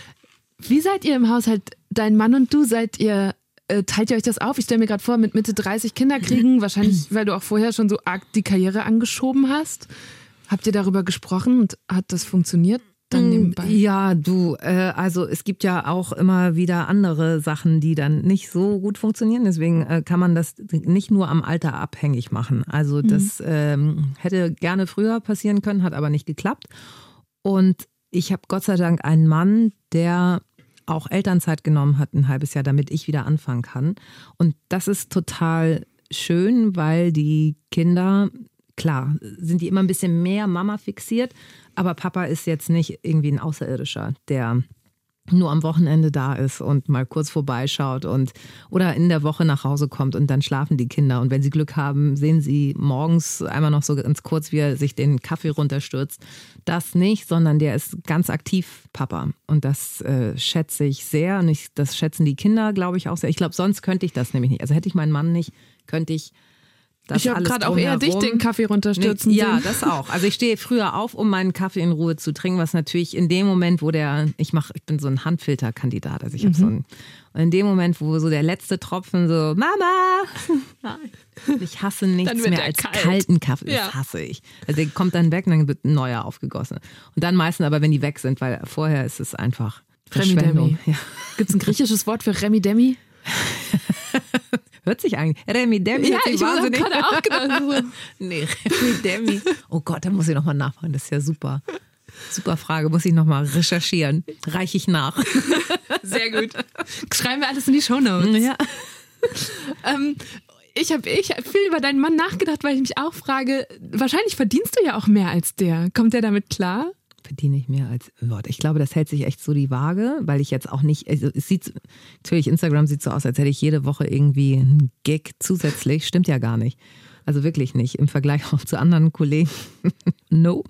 Wie seid ihr im Haushalt? Dein Mann und du, seid ihr, äh, teilt ihr euch das auf? Ich stelle mir gerade vor, mit Mitte dreißig Kinder kriegen, wahrscheinlich, weil du auch vorher schon so arg die Karriere angeschoben hast. Habt ihr darüber gesprochen und hat das funktioniert dann nebenbei? Ja, du, äh, also es gibt ja auch immer wieder andere Sachen, die dann nicht so gut funktionieren. Deswegen äh, kann man das nicht nur am Alter abhängig machen. Also das mhm. ähm, hätte gerne früher passieren können, hat aber nicht geklappt. Und ich habe Gott sei Dank einen Mann, der auch Elternzeit genommen hat, ein halbes Jahr, damit ich wieder anfangen kann. Und das ist total schön, weil die Kinder, klar, sind die immer ein bisschen mehr Mama fixiert, aber Papa ist jetzt nicht irgendwie ein Außerirdischer, der nur am Wochenende da ist und mal kurz vorbeischaut und oder in der Woche nach Hause kommt und dann schlafen die Kinder. Und wenn sie Glück haben, sehen sie morgens einmal noch so ganz kurz, wie er sich den Kaffee runterstürzt. Das nicht, sondern der ist ganz aktiv Papa. Und das äh, schätze ich sehr. Und ich, das schätzen die Kinder, glaube ich, auch sehr. Ich glaube, sonst könnte ich das nämlich nicht. Also hätte ich meinen Mann nicht, könnte ich das ich habe gerade auch eher dich den Kaffee runterstürzen nee, sehen. Ja, das auch. Also ich stehe früher auf, um meinen Kaffee in Ruhe zu trinken, was natürlich in dem Moment, wo der, ich mache, ich bin so ein Handfilterkandidat, also ich habe mhm. so ein, und in dem Moment, wo so der letzte Tropfen so, Mama, ich hasse nichts mehr als kalt. kalten Kaffee, das ja. hasse ich. Also der kommt dann weg und dann wird ein neuer aufgegossen. Und dann meistens aber, wenn die weg sind, weil vorher ist es einfach Verschwendung. Ja. Gibt es ein griechisches Wort für Remi Demi? Hört sich eigentlich. Remi Demi. Ja, ich habe gerade auch gedacht. Nee, Remi Demi. Oh Gott, da muss ich nochmal nachfragen. Das ist ja super. Super Frage. Muss ich nochmal recherchieren. Reiche ich nach. Sehr gut. Schreiben wir alles in die Shownotes. Ja. ähm, ich habe ich hab viel über deinen Mann nachgedacht, weil ich mich auch frage, wahrscheinlich verdienst du ja auch mehr als der. Kommt der damit klar? Verdiene ich mehr als Wort. Ich glaube, das hält sich echt so die Waage, weil ich jetzt auch nicht, also es sieht, natürlich Instagram sieht so aus, als hätte ich jede Woche irgendwie einen Gig zusätzlich. Stimmt ja gar nicht. Also wirklich nicht. Im Vergleich auch zu anderen Kollegen. No.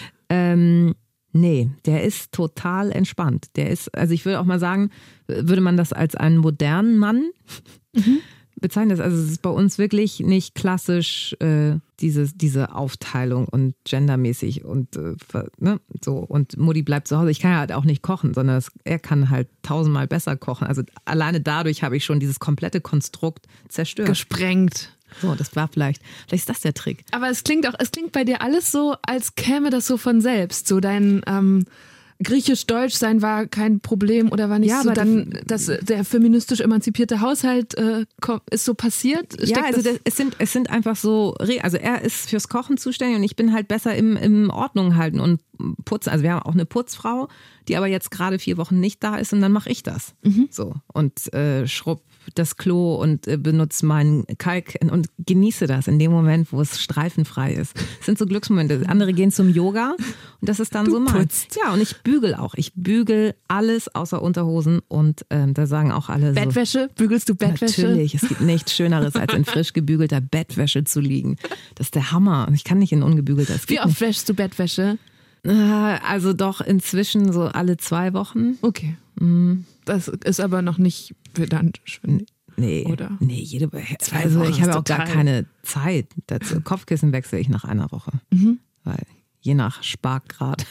Ähm, nee, der ist total entspannt. Der ist, also ich würde auch mal sagen, würde man das als einen modernen Mann mhm. bezeichnen. Also es ist bei uns wirklich nicht klassisch äh, diese, diese Aufteilung und gendermäßig und äh, ne, so. Und Mutti bleibt zu Hause. Ich kann ja halt auch nicht kochen, sondern das, er kann halt tausendmal besser kochen. Also alleine dadurch habe ich schon dieses komplette Konstrukt zerstört. Gesprengt. So, das war vielleicht, vielleicht ist das der Trick. Aber es klingt auch, es klingt bei dir alles so, als käme das so von selbst. So dein ähm, Griechisch-Deutsch sein war kein Problem oder war nicht ja, so dann, dass der feministisch emanzipierte Haushalt äh, ist so passiert? Steckt ja, also das, es, sind, es sind einfach so, also er ist fürs Kochen zuständig und ich bin halt besser im, im Ordnung halten und putzen. Also wir haben auch eine Putzfrau, die aber jetzt gerade vier Wochen nicht da ist und dann mache ich das. Mhm. So und äh, schrubb das Klo und äh, benutze meinen Kalk und genieße das in dem Moment, wo es streifenfrei ist. Das sind so Glücksmomente. Andere gehen zum Yoga und das ist dann du so mein. Putzt. Ja, und ich bügel auch. Ich bügel alles außer Unterhosen und ähm, da sagen auch alle so. Bettwäsche? Bügelst du Bettwäsche? Natürlich. Es gibt nichts Schöneres, als in frisch gebügelter Bettwäsche zu liegen. Das ist der Hammer. Ich kann nicht in ungebügelter. Wie oft wäschst du Bettwäsche? Also doch inzwischen so alle zwei Wochen. Okay. Mhm. Das ist aber noch nicht pedantisch. Nee, oder? Nee, jede Also ich habe auch gar keine Zeit dazu. Kopfkissen wechsle ich nach einer Woche. Mhm. Weil je nach Sparkgrad.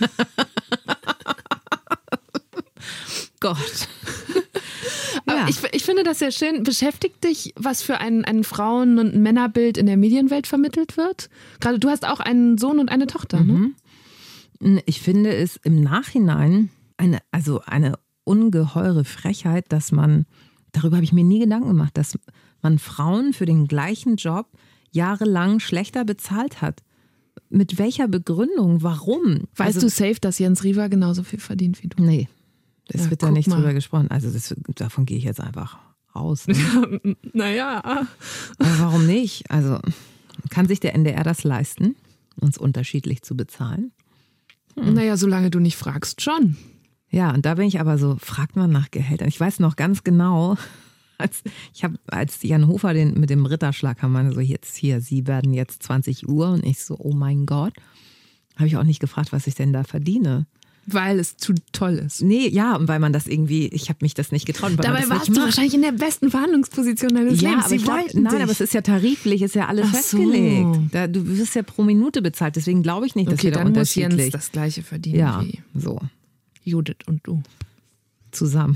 Gott. Aber ja. ich, ich finde das sehr schön. Beschäftigt dich, was für ein, ein Frauen- und Männerbild in der Medienwelt vermittelt wird? Gerade du hast auch einen Sohn und eine Tochter, mhm. ne? Ich finde es im Nachhinein eine, also eine ungeheure Frechheit, dass man, darüber habe ich mir nie Gedanken gemacht, dass man Frauen für den gleichen Job jahrelang schlechter bezahlt hat. Mit welcher Begründung? Warum? Weißt also, du safe, dass Jens Riva genauso viel verdient wie du? Nee, das ja, wird da nicht mal. drüber gesprochen. Also das, davon gehe ich jetzt einfach aus. Ne? Naja. Aber warum nicht? Also kann sich der N D R das leisten, uns unterschiedlich zu bezahlen? Hm. Naja, solange du nicht fragst, schon. Ja, und da bin ich aber so, fragt man nach Gehältern. Ich weiß noch ganz genau, als ich habe, als Jan Hofer den mit dem Ritterschlag kam, meine so jetzt hier, Sie werden jetzt zwanzig Uhr und ich so, oh mein Gott, habe ich auch nicht gefragt, was ich denn da verdiene. Weil es zu toll ist. Nee, ja, und weil man das irgendwie, ich habe mich das nicht getraut. Dabei warst du wahrscheinlich in der besten Verhandlungsposition deines ja, Lebens. Aber ich glaub, nein, dich. aber es ist ja tariflich, ist ja alles Ach festgelegt. So. Da, du wirst ja pro Minute bezahlt, deswegen glaube ich nicht, dass okay, wir da dann unterschiedlich. Muss Jens das Gleiche verdienen ja, wie so. Judith und du. Zusammen.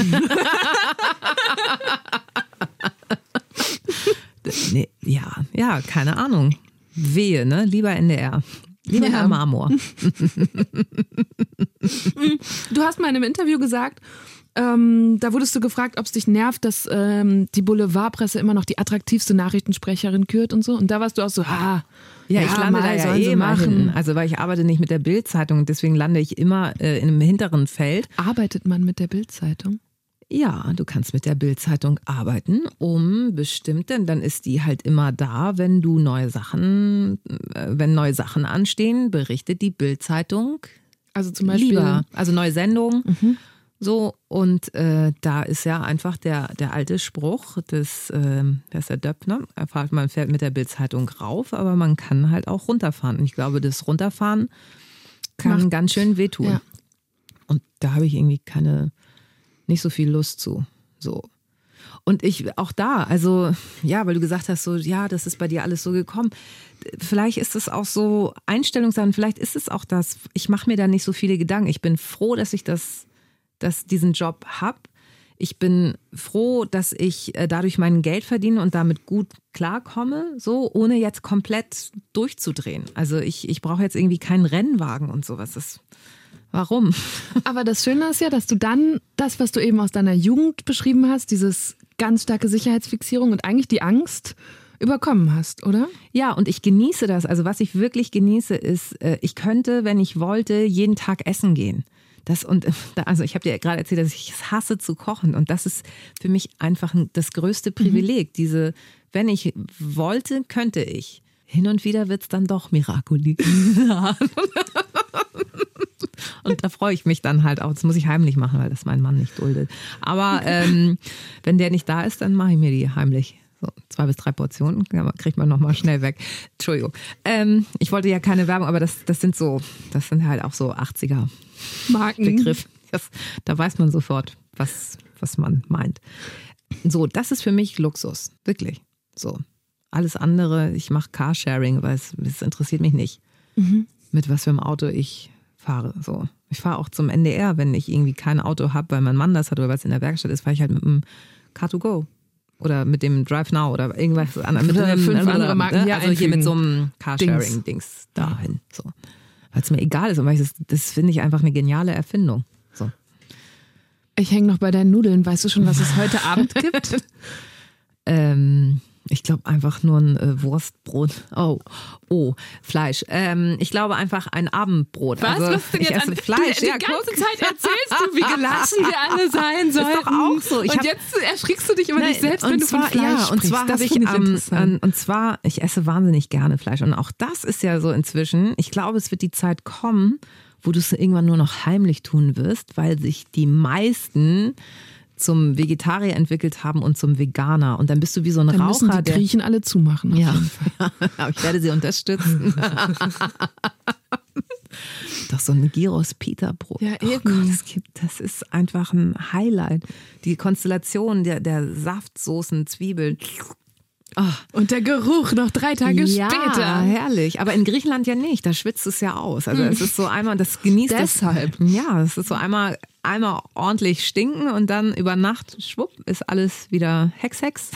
nee, ja, ja, keine Ahnung. Wehe, ne? Lieber N D R. Lieber ja. Herr Marmor. Du hast mal in einem Interview gesagt, ähm, da wurdest du gefragt, ob es dich nervt, dass ähm, die Boulevardpresse immer noch die attraktivste Nachrichtensprecherin kürt und so. Und da warst du auch so, ha, Ja, ja, ich lande da ja eh mal hin. Also weil ich arbeite nicht mit der Bild-Zeitung und deswegen lande ich immer äh, in einem hinteren Feld. Arbeitet man mit der Bild-Zeitung? Ja, du kannst mit der Bild-Zeitung arbeiten, um bestimmt, denn dann ist die halt immer da, wenn du neue Sachen, äh, wenn neue Sachen anstehen, berichtet die Bild-Zeitung. Also zum Beispiel. Lieber. Also neue Sendungen. Mhm. So, und äh, da ist ja einfach der, der alte Spruch des, äh, der ist der Döpfner, man fährt mit der Bild-Zeitung rauf, aber man kann halt auch runterfahren. Und ich glaube, das Runterfahren kann Macht, ganz schön wehtun. Ja. Und da habe ich irgendwie keine, nicht so viel Lust zu. So. Und ich, auch da, also, ja, weil du gesagt hast, so, ja, das ist bei dir alles so gekommen. Vielleicht ist es auch so Einstellungssachen, vielleicht ist es auch das, ich mache mir da nicht so viele Gedanken. Ich bin froh, dass ich das dass diesen Job habe. Ich bin froh, dass ich dadurch mein Geld verdiene und damit gut klarkomme, so ohne jetzt komplett durchzudrehen. Also ich, ich brauche jetzt irgendwie keinen Rennwagen und sowas. Das, warum? Aber das Schöne ist ja, dass du dann das, was du eben aus deiner Jugend beschrieben hast, dieses ganz starke Sicherheitsfixierung und eigentlich die Angst überkommen hast, oder? Ja, und ich genieße das. Also was ich wirklich genieße, ist, ich könnte, wenn ich wollte, jeden Tag essen gehen. Das und also ich habe dir gerade erzählt, dass ich es hasse zu kochen und das ist für mich einfach das größte Privileg. Mhm. Diese, wenn ich wollte, könnte ich. Hin und wieder wird es dann doch Miracoli. Und da freue ich mich dann halt auch. Das muss ich heimlich machen, weil das mein Mann nicht duldet. Aber ähm, wenn der nicht da ist, dann mache ich mir die heimlich. So, zwei bis drei Portionen kriegt man nochmal schnell weg. Entschuldigung. Ähm, ich wollte ja keine Werbung, aber das, das sind so, das sind halt auch so achtziger Markenbegriff. Das, da weiß man sofort, was, was man meint. So, das ist für mich Luxus. Wirklich. So. Alles andere, ich mache Carsharing, weil es, es interessiert mich nicht, mhm. mit was für einem Auto ich fahre. So. Ich fahre auch zum N D R, wenn ich irgendwie kein Auto habe, weil mein Mann das hat oder weil es in der Werkstatt ist, fahre ich halt mit dem Car to Go. Oder mit dem Drive Now oder irgendwas anderes. Mit oder fünf andere Marken hier Also hier mit so einem Carsharing-Dings dahin. So. Weil es mir egal ist. Und weil ich das, das finde ich einfach eine geniale Erfindung. So. Ich hänge noch bei deinen Nudeln. Weißt du schon, was es heute Abend gibt? ähm, ich glaube einfach nur ein äh, Wurstbrot. Oh, oh, Fleisch. Ähm, ich glaube einfach ein Abendbrot. Was? Also, was denn ich jetzt esse an, Fleisch. Du, ja, die ganze guck. Zeit erzählst du, wie gelassen wir alle sein sollen. Ist doch auch so. Ich und hab, jetzt erschrickst du dich über nein, dich selbst, wenn du zwar, von Fleisch ja, sprichst. Und zwar das ich, ich ähm, ähm, und zwar, ich esse wahnsinnig gerne Fleisch. Und auch das ist ja so inzwischen, ich glaube, es wird die Zeit kommen, wo du es irgendwann nur noch heimlich tun wirst, weil sich die meisten zum Vegetarier entwickelt haben und zum Veganer. Und dann bist du wie so ein dann Raucher. Müssen die Griechen alle zumachen. Ja, aber ich werde sie unterstützen. Doch so ein Gyros Pita Brot. Ja, eben. Oh Gott, das, gibt, das ist einfach ein Highlight. Die Konstellation der, der Saftsoßen, Zwiebeln. Oh. Und der Geruch noch drei Tage ja, später. Ja, herrlich. Aber in Griechenland ja nicht. Da schwitzt es ja aus. Also es ist so einmal, das genießt Deshalb. Es. Ja, es ist so einmal, einmal ordentlich stinken und dann über Nacht, schwupp, ist alles wieder Hex, Hex.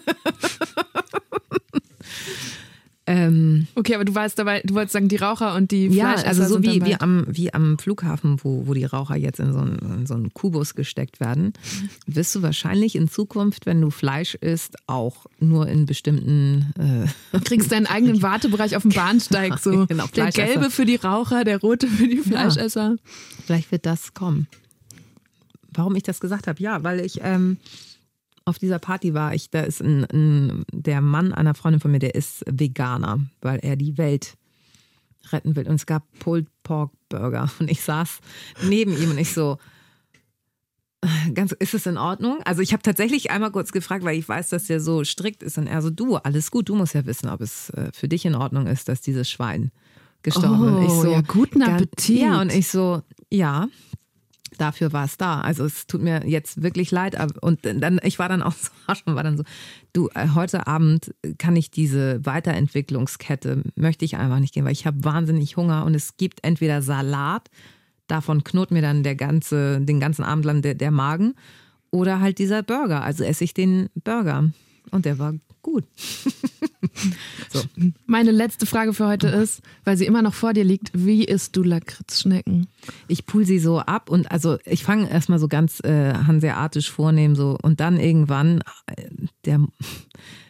ähm, okay, aber du warst dabei, du wolltest sagen, die Raucher und die Fleischesser. Ja, also so sind wie, dabei. wie, am, wie am Flughafen, wo, wo die Raucher jetzt in so, einen, in so einen Kubus gesteckt werden, wirst du wahrscheinlich in Zukunft, wenn du Fleisch isst, auch nur in bestimmten... Äh du kriegst deinen eigenen Wartebereich auf dem Bahnsteig. So. Genau, der gelbe für die Raucher, der rote für die Fleischesser. Ja, vielleicht wird das kommen. Warum ich das gesagt habe? Ja, weil ich... Ähm, auf dieser Party war ich, da ist ein, ein, der Mann einer Freundin von mir, der ist Veganer, weil er die Welt retten will. Und es gab Pulled Pork Burger und ich saß neben ihm und ich so, ganz, ist es in Ordnung? Also ich habe tatsächlich einmal kurz gefragt, weil ich weiß, dass der so strikt ist und er so, du, alles gut, du musst ja wissen, ob es für dich in Ordnung ist, dass dieses Schwein gestorben ist. Oh, und ich so, ja, guten Appetit. Ja, und ich so, ja. Dafür war es da. Also es tut mir jetzt wirklich leid. Und dann, ich war dann auch so, war dann so, du, heute Abend kann ich diese Weiterentwicklungskette, möchte ich einfach nicht gehen, weil ich habe wahnsinnig Hunger und es gibt entweder Salat, davon knurrt mir dann der ganze, den ganzen Abend lang der, der Magen, oder halt dieser Burger. Also esse ich den Burger. Und der war gut. So. Meine letzte Frage für heute ist, weil sie immer noch vor dir liegt, wie isst du Lakritzschnecken? Ich pull sie so ab und also ich fange erstmal so ganz äh, hanseatisch vornehm so und dann irgendwann, der,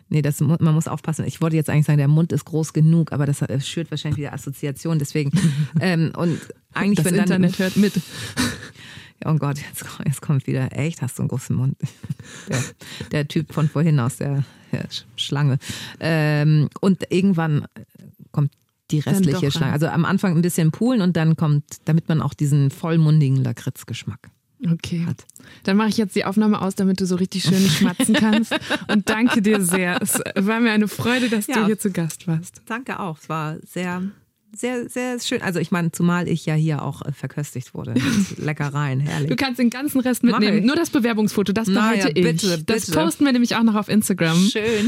Nee, das, man muss aufpassen. Ich wollte jetzt eigentlich sagen, der Mund ist groß genug, aber das schürt wahrscheinlich wieder Assoziationen. Deswegen. ähm, und eigentlich, das wenn dann, Internet hört mit. Oh Gott, jetzt, jetzt kommt wieder. Echt, hast du einen großen Mund? Der, der Typ von vorhin aus der, der Schlange. Ähm, und irgendwann kommt die restliche Schlange. Also am Anfang ein bisschen poolen und dann kommt, damit man auch diesen vollmundigen Lakritzgeschmack okay. hat. Dann mache ich jetzt die Aufnahme aus, damit du so richtig schön schmatzen kannst. Und danke dir sehr. Es war mir eine Freude, dass ja. du hier zu Gast warst. Danke auch. Es war sehr, sehr, sehr schön. Also ich meine, zumal ich ja hier auch verköstigt wurde. Mit Leckereien, herrlich. Du kannst den ganzen Rest mitnehmen. Nur das Bewerbungsfoto, das behalte naja, ich. Bitte, das bitte. posten wir nämlich auch noch auf Instagram. Schön.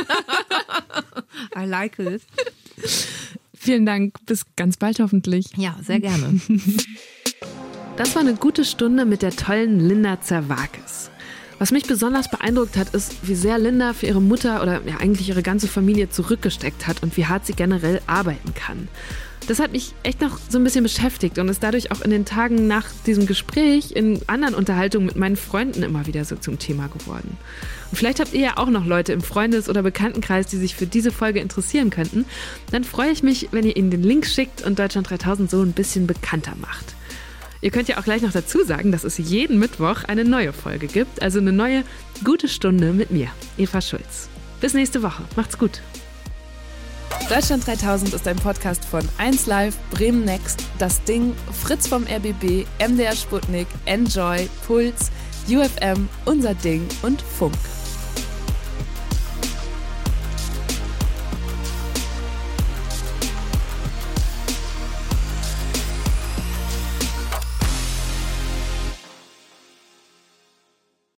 I like it. Vielen Dank. Bis ganz bald hoffentlich. Ja, sehr gerne. Das war eine gute Stunde mit der tollen Linda Zerwakis. Was mich besonders beeindruckt hat, ist, wie sehr Linda für ihre Mutter oder ja eigentlich ihre ganze Familie zurückgesteckt hat und wie hart sie generell arbeiten kann. Das hat mich echt noch so ein bisschen beschäftigt und ist dadurch auch in den Tagen nach diesem Gespräch in anderen Unterhaltungen mit meinen Freunden immer wieder so zum Thema geworden. Und vielleicht habt ihr ja auch noch Leute im Freundes- oder Bekanntenkreis, die sich für diese Folge interessieren könnten. Dann freue ich mich, wenn ihr ihnen den Link schickt und Deutschland dreitausend so ein bisschen bekannter macht. Ihr könnt ja auch gleich noch dazu sagen, dass es jeden Mittwoch eine neue Folge gibt, also eine neue gute Stunde mit mir, Eva Schulz. Bis nächste Woche. Macht's gut. Deutschland dreitausend ist ein Podcast von eins Live, Bremen Next, Das Ding, Fritz vom R B B, M D R Sputnik, Enjoy, Puls, U F M, Unser Ding und Funk.